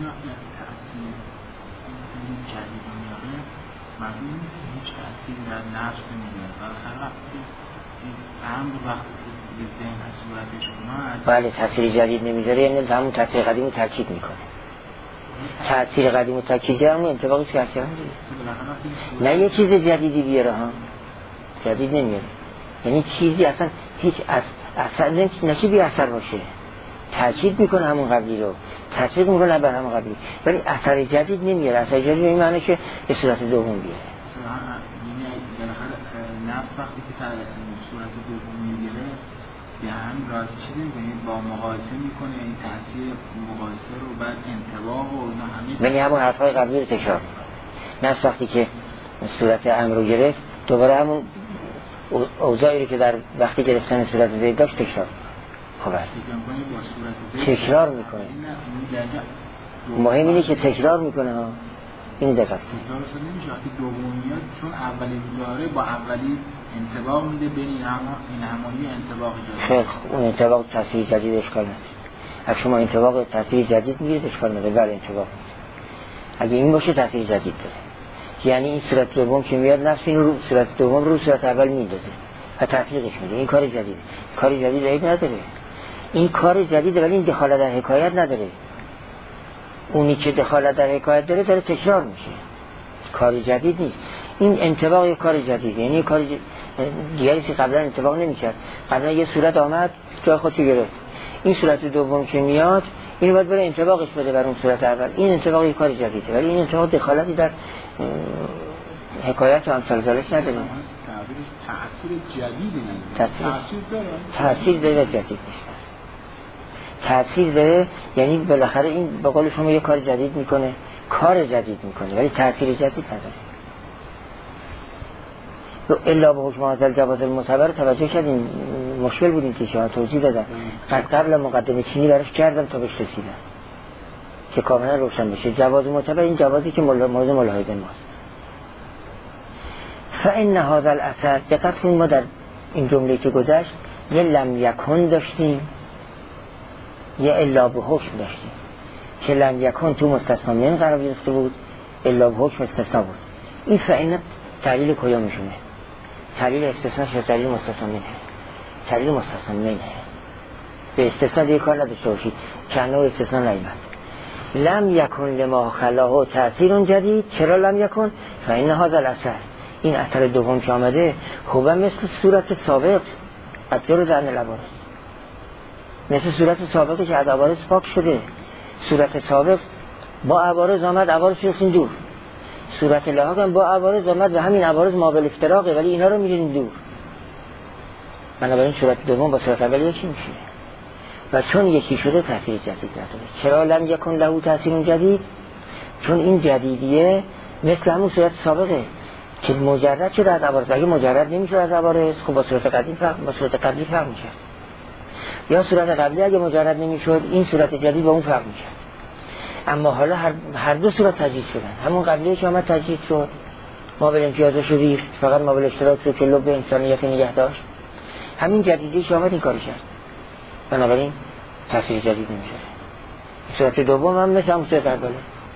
مردم نیست که هیچ تأثیر در نفس نمیده. بالاخره امر وقتی به ذهن از صورتش اومد، بله تأثیر جدید نمیذاره، یعنی همون تأثیر قدیم رو تاکید میکنه. تأثیر قدیم رو تاکید کرده همون انطباقی که اصلا نه یه چیز جدیدی بیاره ها، جدید نمیاره، یعنی چیزی اصلا هیچ اثر نشی بی اثر باشه، تاکید میکنه همون قبلی رو، تاکید میکنه بر همون قبلی، ولی اثر جدید نمیاره. اثر جدید به این معنی که به صورت دوم بیاره. نفس وقتی که صورت دوم میگیره به همین راحت چیزی میکنه، با مقایسه میکنه این تاثیر مقایسه رو، بعد انطباق و همه، یعنی همون حرفای قبلی رو تکرار میکنه. نفس وقتی که صورت امر رو گرفت دوباره همون اوضاعی رو که در وقتی گرفتن صورت زید داشت تکرار تکرار میکنه. مهم اینه که تکرار میکنه ها، این دقیقه است. تکرار نمیشه وقتی دومیات، چون اولی داره با اولی انطباق میده، بین این همانی انطباق جدید. خیلی اون انطباق تاثیر جدید اشکال نداره. اگه شما انطباق تاثیر جدید میگیرید اشکال نداره، ولی انطباق اگه این باشه تاثیر جدید داره. یعنی این صورت دوم که میاد نفس این رو صورت دوم رو صورت اول میندازه و تطبیقش میده. این کار جدیده، کار جدید عیب نداره، این کار جدیده، ولی این دخالت در حکایت نداره. اونی که دخالت در حکایت داره داره تکرار میشه، کار جدید نیست. این انطباق یک کار جدیده، یعنی کار دیگری که قبلا انطباق نمیکرد. قبلا یه صورت آمد جای خودشو گرفت، این صورت دوم که میاد این باید بره انطباقش بده بر اون صورت اول. این انطباق یک کار جدیده، ولی این انطباق دخالتی در حکایت و امثال ذالک نداره. تأثیر جدیدی نداره. تأثیر داره جدید نیست. تأثیر داره یعنی بالاخره این به قول شما یک کار جدید میکنه، کار جدید میکنه، ولی تأثیر جدید نداره. الا به حکم هذا الجواز المعتبر توجه کردین مشکل بود این که شما توضیح دادن. قبل مقدمه چینی براش کردم تا بهش رسیدم که کاملا روشن بشه. جواز معتبر این جوازی که مورد ملاحظه ماست. فإن هذا الاثر، دقت کنید ما در این جمله که گذشت یه لم یکن داشتیم، یه الا به حکم داشتیم که لم یکن تو مستثنا من قرار گرفته بود، الا به حکم استثنا بود. این فإن تعلیل کجا میشونه؟ تعلیل استثنا شد، تعلیل مستثنا منه. تعلیل مستثنا منه به استثنا دیگه کار نداشته باشید، کنه و استثنا نیامد. لم یکن لما خلاه تأثیر جدید. چرا لم یکن؟ فإن هذا الاثر، این اثر دوم که آمده خوبه مثل صورت سابق قد جرد عن العوارض، مثل صورت سابقی که از عوارض پاک شده. صورت سابق با عوارض آمد، عوارض شدن دور. صورت لاحق هم با عوارض آمد و همین عوارض مابل افتراقه، ولی اینا رو میرین دور. بنابراین صورت دوم با صورت اول یکی میشه و چون یکی شده تأثیر جدید نداره. چرا لم یکن له تأثیر جدید؟ چون این جدیدیه مثل همون صورت سابقه که مجرد شده از عوارض. اگه مجرد نمیشه از عوارض، خب با صورت قدیم فرق میشه. یا صورت قبلی اگه مجرد نمیشد، این صورت جدید با اون فرق میشه. اما حالا هر دو صورت تجدید شدن. همون قبلی که آمد تجدید شد، ما به امتیازش رو ریخت، فقط ما به اشتراک رو که لب انسانیت نگه داشت. همین جدیدی که آمد این کاری کرد، بنابراین تأثیر جدید نمیشه. صورت دوم هم مثل همون صورت اوله.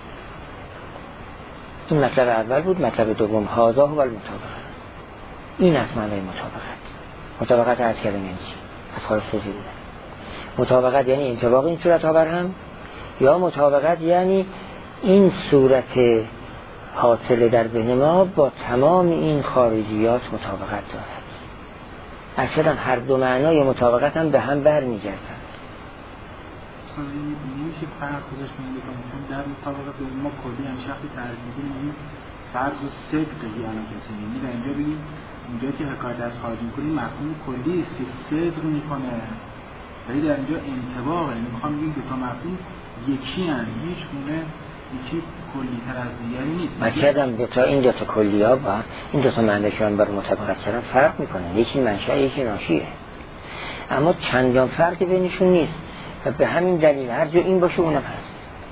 این مطلب اول بود. مطلب دوم هذا هو المطابقه. این از معنای مطابقت عرض کردم یعنی چی؟ از خارج توضیح بودن. مطابقت یعنی انطباق این صورت ها بر هم، یا مطابقت یعنی این صورت حاصل در ذهن ما با تمام این خارجیات مطابقت دارد. اصلا هر دو معنای مطابقت هم به هم برمیگردند. اصلا نمیشه فرق گذاشت چون در مطابقت ما کلی هم شخصی تعریف می‌کنیم فرض و صدقی الان کسی میگه در اینجا بگیم اونجا که حکایت از خارج می‌کنیم مفهوم کلی صدق می‌کنه، ولی در اینجا انطباقه. می‌خوام بگیم دو تا مفهوم یکی ان، هیچ گونه یکی کلی‌تر از دیگری نیست. مثلا این دو تا کلی‌ها با این دو تا معنیشون بر مطابقت کردن فرق می‌کنن. یکی منشأ یکی ناشیه، اما چندان فرقی بینشون نیست و به همین دلیل هر جا این باشه اونم هست.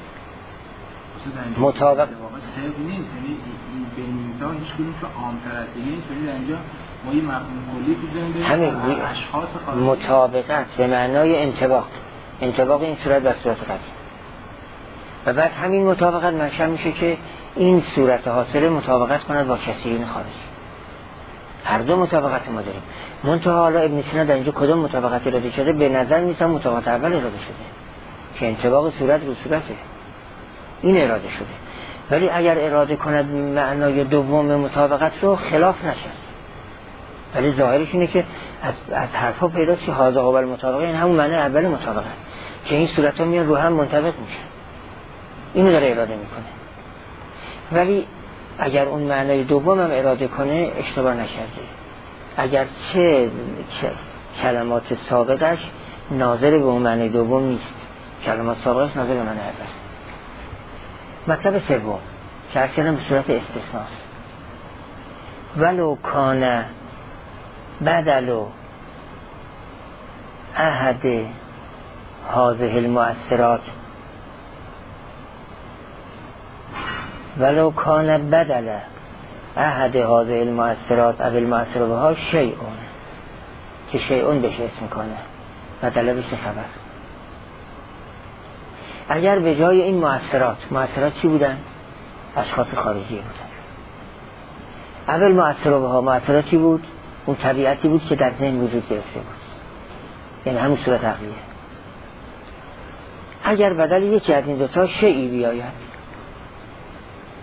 مطابق صدق نیست، یعنی این بین‌ها هیچ کدوم که عام‌تر از دیگه نیست، ولی در اینجا ما یه مفهوم کلی تو ذهن داریم. اشخاص مطابقت به معنای انطباق این صورت به صورت قدیم و بعد همین مطابقت منشأ میشه که این صورت حاصله مطابقت کند با کثیرین خارجی. هر دو مطابقت ما داریم. منتها حالا ابن سینا در اینجا کدوم مطابقت اراده شده؟ به نظر میسه مطابقت اول اراده شده که انطباق صورت رو صورته، این اراده شده. ولی اگر اراده کند معنای دوم مطابقت رو خلاف نشه، ولی ظاهرش اینه که از حرفا پیدا چه هذا هو المطابقه، این همون معنی اول مطابقت که این صورت ها میان رو هم منطبق میشن. اینو داره اراده میکنه. ولی اگر اون معنای دوم هم اراده کنه اشتباه نکرده، اگر چه کلمات سابقش ناظر به اون معنای دوم نیست، کلمات سابقش ناظر به معنی اول. مطلب سوم که اصلا به صورت استثناست. ولو کان بدل احد هذه المؤثرات، ولو کان بدل احد هذه المؤثرات او المؤثر بها شیء، که شیء بهش اسم کنه بدل بشه خبر. اگر به جای این مؤثرات چی بودن؟ اشخاص خارجی بودن. اول مؤثرات چی بود؟ اون طبیعتی بود که در ذهن وجود گرفته بود، یعنی همون صورت عقلیه. اگر بدل یکی از این دوتا شیئی بیاید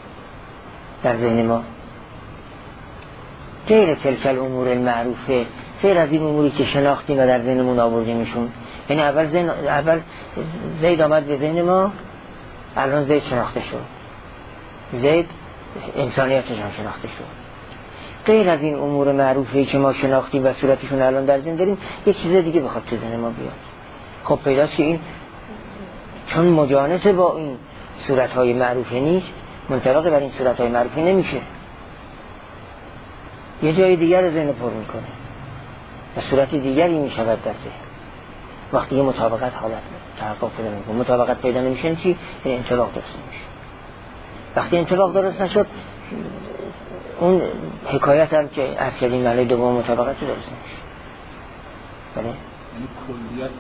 در ذهن ما غیر تلک الامور المعروفه، غیر از این اموری که شناختیم و در ذهنمون آوردیمشون. یعنی اول زید آمد به ذهن ما، الان زید شناخته شد، زید انسانیتش هم شناخته شد. غیر از این امور معروفی که ما شناختیم و صورتشون الان در ذهن داریم، یک چیز دیگه بخواد تو ذهن ما بیاد. خب پیداست که این چون مجانس با این صورتهای معروفه نیست، منطبق بر این صورتهای معروفه نمیشه، یه جای دیگر رو ذهن پر میکنه و صورت دیگری میشود در ذهن. وقتی یه مطابقت حالت تحقق پیدا نمیکنه، مطابقت پیدا نمیشه چی؟ یعنی انطباق درست نمیشه. وقتی انطباق درست نشد، اون حکایت هم که از کردیم معنی دوم مطابقت رو درست نمیشه. بله؟ یعنی کلیت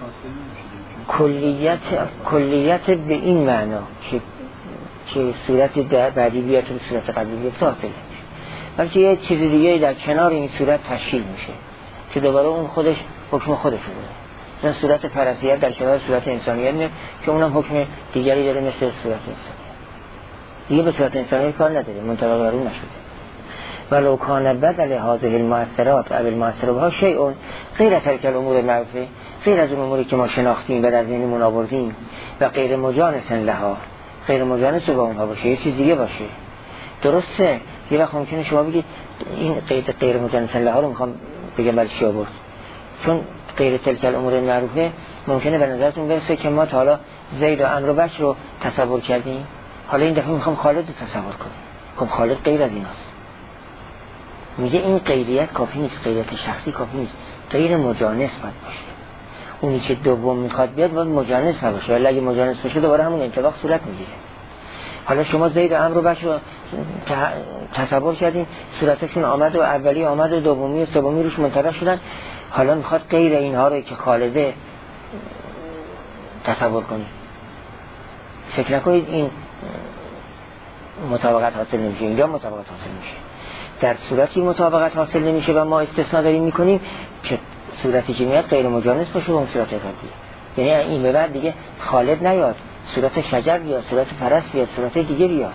حاصل نمیشه. کلیت به این معنا که صورت بعدی بیاد و صورت قبلی بیاد حاصل نمیشه، بلکه یه چیز دیگه در کنار این صورت تشکیل میشه که دوباره اون خودش حکم خودش رو داره. مثلا صورت پرستیت در کنار صورت انسانیت میاد که اونم حکم دیگری داره مثل صورت انسانیت. دیگه به صورت انسانیت کار نداره، منطبق بر اون نشده. ولو کان بدل هذه المؤثرات او المؤثرها شیء غیر تلک الامور معروفه، غیر از اون اموری که ما شناختیم و در ذهنمون آوردیم و غیر مجانس لها، غیر مجانس با اونها باشه، یه چیز دیگه باشه. درسته یه وقت ممکنه شما بگید این غیر مجانس لها رو میخوام بگم برای چی آورد، چون غیر تلک الامور معروفه ممکنه به نظرتون برسه که ما تا حالا زید و عمرو و بکر رو تصور کردیم، حالا این دفعه میخوام خالد رو تصور کنیم. خب خالد غیر از ایناست. میگه این غیریت کافی نیست، غیریت شخصی کافی نیست، غیر مجانس باید باشه. اونی که دوم میخواد بیاد باید مجانس نباشه، ولی اگه مجانس باشه دوباره همون انطباق صورت میگیره. حالا شما زید و عمرو و بکر رو تصور کردین، صورتشون آمد و اولی آمد و دومی و سومی روش منطبق شدن، حالا میخواد غیر اینها رو که خالده تصور کنید. فکر نکنید این مطابقت حاصل نمیشه، اینجا مطابقت حاصل میشه. در صورتی مطابقت حاصل نمیشه و ما استثناء داریم میکنیم که صورتی که میاد غیر مجانس باشه با اون صورت قبلی. یعنی این به بعد دیگه خالد نیاد، صورت شجر بیاد، صورت پرست بیاد، صورت دیگه بیاد.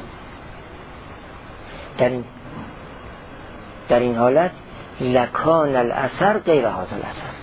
در این حالت لکان الاثر غیر هذا الاثر.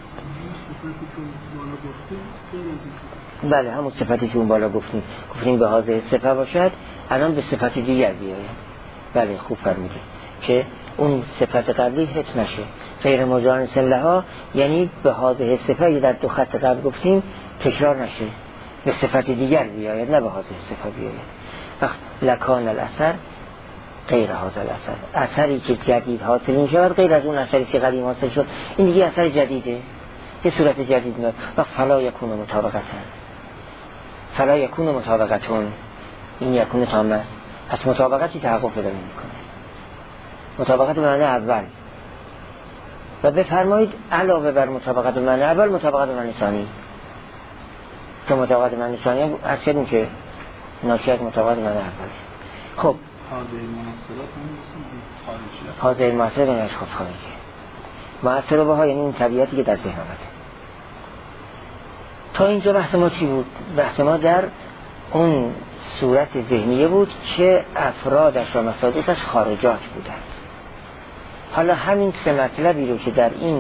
بله همون صفتی که اون بالا گفتیم به هذه صفه باشد، الان به صفت دیگر بیاید. بله خوب فرمودید که اون صفت قبلی حفظ نشه، غیر مجانس لها، یعنی به هذه صفه در دو خط قبل گفتیم تکرار نشه، به صفت دیگر بیاید نه به هذه صفه بیاید. وقت لکان الاثر غیر هذا الاثر، اثری که جدید حاصل میشه غیر از اون اثری که قدیم حاصل شد، این دیگه اثر جدیده، یه صورت جدید میاد. وقت فلا یکون مطابقتن، فلا یکون مطابقتون، این یکون تامه، پس مطابقتی تحقق پیدا نمیکنه. مطابقت به معنی اول و بفرمایید علاوه بر مطابقت به معنی اول مطابقت به معنی ثانی، که مطابقت به معنی ثانی از کردیم که ناشی از مطابقت به معنی اول. خب حاضر مؤثر به اشخاص خارجی، مؤثر به ها یعنی اون طبیعتی که در ذهن آمده. تا اینجا بحث ما چی بود؟ بحث ما در اون صورت ذهنیه بود که افرادش و مصادیقش خارجات بودند. حالا همین سه مطلبی رو که در این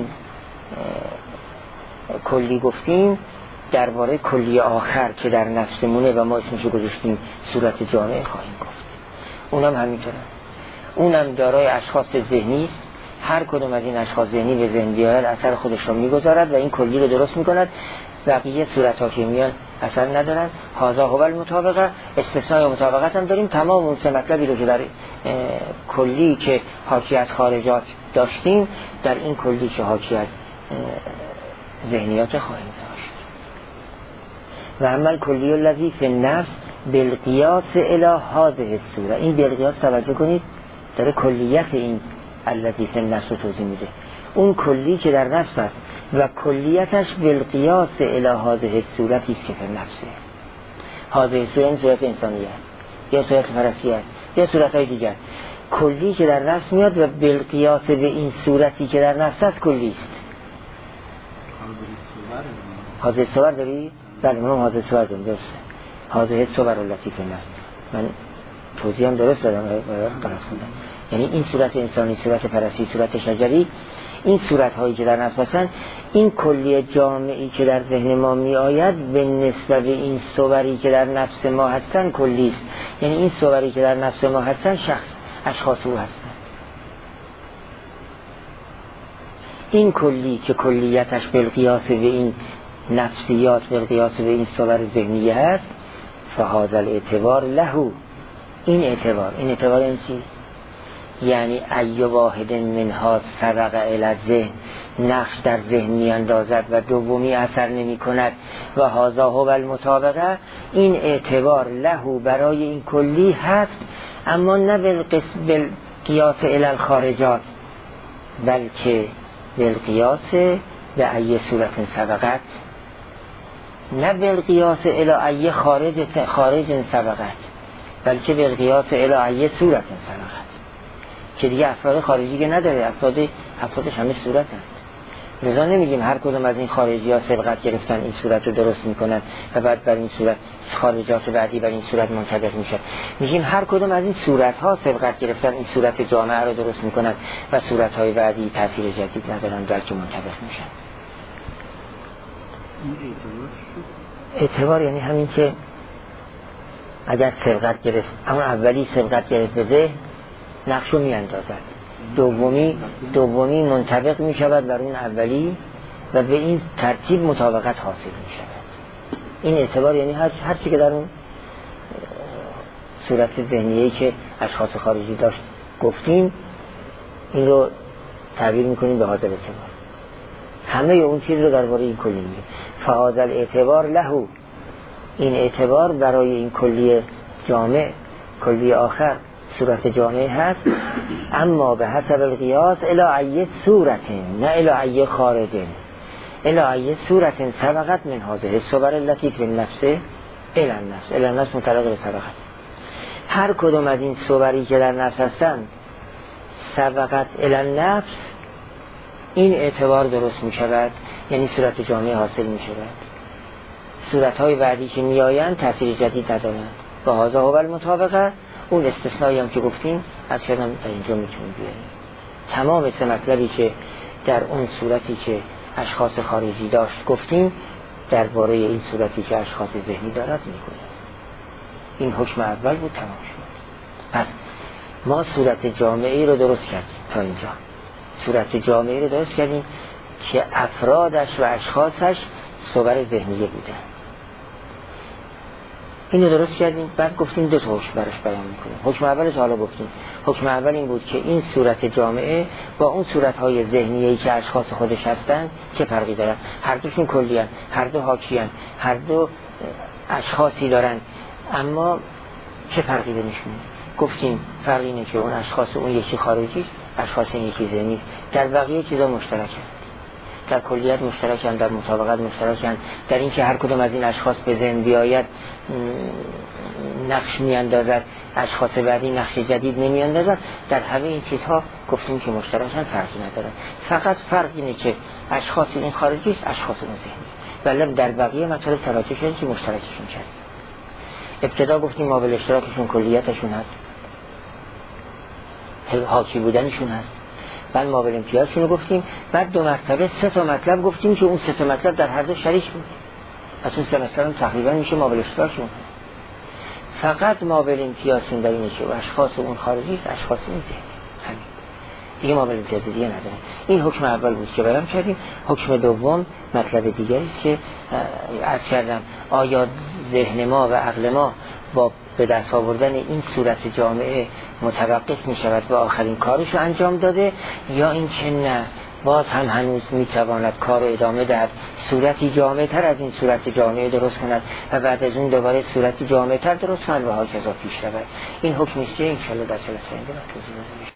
کلی گفتیم درباره کلی آخر که در نفسمونه و ما اسمشو گذاشتیم صورت جامعه خواهیم گفت. اونم همینطوره، اونم دارای اشخاص ذهنی است، هر کدوم از این اشخاص ذهنی به ذهن بیاید اثر خودش رو میگذارد و این کلی رو درست میکند، بقیه صورت ها که میان اثر ندارن. هذا هو المطابقه، استثناء مطابقت هم داریم. تمام اون سه مطلبی رو که در کلی که حاکی از خارجات داشتیم در این کلی که حاکی از ذهنیات خواهیم داشت. و عمل کلی الذی فی النفس بالقیاس الی هذه الصوره، این بالقیاس توجه کنید داره کلیت این الذی فی النفس رو توضیح میده. اون کلی که در نفس است و کلیتش بالقیاس الی هذه الصورتی است که فی نفسه. هذه الصوره این صورت انسانیه یا صورت فرسیه یا صورتهای دیگر، کلی که در نفس میاد و بالقیاس به این صورتی که در نفس است کلی است. هذه الصور داری؟ بله من هذه الصور دارم، درسته. هذه الصور التي فی النفس، من توضیحم درست دادم غلط خوندم. یعنی این صورت انسانی، صورت فرسی، صورت شجری، این صورت هایی که در نفس هستن، این کلی جامعی که در ذهن ما می آید به نسبت این صوری که در نفس ما هستن کلی است. یعنی این صوری که در نفس ما هستن اشخاص او هستن. این کلی که کلیتش بالقیاس به این نفسیات بالقیاس به این صور ذهنی هست، فهذا الاعتبار له، این اعتبار این چی؟ یعنی ای واحد منها سبق الی الذهن، نقش در ذهن می اندازد و دومی اثر نمی کند و هذا هو المطابقه، این اعتبار له برای این کلی هست، اما نه بالقیاس الی الخارجات، بلکه بالقیاس به ای صورت سبقت، نه بالقیاس الی ای خارج سبقت، بلکه بالقیاس الی ای صورت سبقت، که دیگه افراد خارجی که نداره، افرادش همه صورت هست. لذا نمیگیم هر کدوم از این خارجی ها سبقت گرفتن این صورت رو درست میکنن و بعد بر این صورت خارجات بعدی بر این صورت منطبق میشه. میگیم هر کدوم از این صورت ها سبقت گرفتن این صورت جامعه رو درست میکنن و صورت های بعدی تاثیر جدید ندارن بلکه منطبق میشن. اعتبار یعنی همین که اگر سبقت گرفت، اما اولی سبقت گرفت به ذهن، نقش رو میاندازد، دومی منطبق می شود بر اون اولی و به این ترتیب مطابقت حاصل می شود. این اعتبار یعنی هر چی که در اون صورت ذهنیه‌ای که اشخاص خارجی داشت گفتیم، این رو تعبیر میکنیم به هذا اعتبار. همه اون چیز رو درباره این کلی میگه. فهذا الاعتبار له، این اعتبار برای این کلی جامع، کلی آخر صورت جامعه هست، اما به حسب القیاس الی ای صورت، نه الی ای خارج، الی ای صورت سبقت من هذه الصور التي فی النفس الی النفس متعلق به سبقت. هر کدوم از این صوری که در نفس هستن سبقت الی النفس، این اعتبار درست می شود، یعنی صورت جامعه حاصل می شود. صورت های بعدی که می آیند تأثیر جدید ندارند. و هذا هو المطابقه، اون استثنایی هم که گفتیم از شدم در اینجا میتونیم بیاریم. تمام سه مطلبی که در اون صورتی که اشخاص خارجی داشت گفتیم درباره این صورتی که اشخاص ذهنی دارد میکنیم. این حکم اول بود، تمام شد. پس ما صورت جامعی رو درست کردیم تا اینجا. صورت جامعی رو درست کردیم که افرادش و اشخاصش صور ذهنیه بودن. اینو درست کردیم. بعد گفتیم دو تا حکم براش بیان میکنیم. حکم اولش حالا گفتیم. حکم اول این بود که این صورت جامعه با اون صورت‌های ذهنیه‌ای که اشخاص خودش هستن چه فرقی دارن؟ هر دوشون کلیان، هر دو حاکیان، هر دو اشخاصی دارن، اما چه فرقی بینشون؟ گفتیم فرق اینه که اون اشخاص اون یکی خارجی است، اشخاص این یکی ذهنی است. در بقیه چیزا مشترکن. در کلیت مشترکن، در مطابقت مشترکن، در این که هر کدوم از این اشخاص به ذهن بیاید نقش میاندازد، اشخاص بعدی نقش جدید نمیاندازد. در همه این چیزها گفتیم که مشترکن، فرقی ندارن. فقط فرق اینه که اشخاص این خارجی است، اشخاص اون ذهنی. ولی در بقیه مطالب توجه شده که مشترکشون کرد. ابتدا گفتیم ما به اشتراکشون کلیتشون هست، حاکی بودنشون هست. بعد ما به امتیازشون رو گفتیم. بعد دو مرتبه سه تا مطلب گفتیم که اون سه تا مطلب در هر دو شریک بود. پس اون سه مطلب تقریبا میشه ما به اشتراکشون. فقط ما به امتیازشون در اینه که اشخاص اون خارجی است، اشخاص این ذهنی. همین دیگه ما به امتیاز دیگه نداره. این حکم اول بود که بیان کردیم. حکم دوم مطلب دیگری است که عرض کردم آیا ذهن ما و عقل ما با به دست آوردن این صورت جامعه متوقف می شود و آخرین کارش رو انجام داده، یا این که نه، باز هم هنوز می تواند کار رو ادامه دهد، صورتی جامعه تر از این صورت جامعه درست کند و بعد از اون دوباره صورتی جامعه تر درست کند و ها کذا پیش رود. این حکمی است که انشاءالله در جلسه آینده توضیح می‌دیم.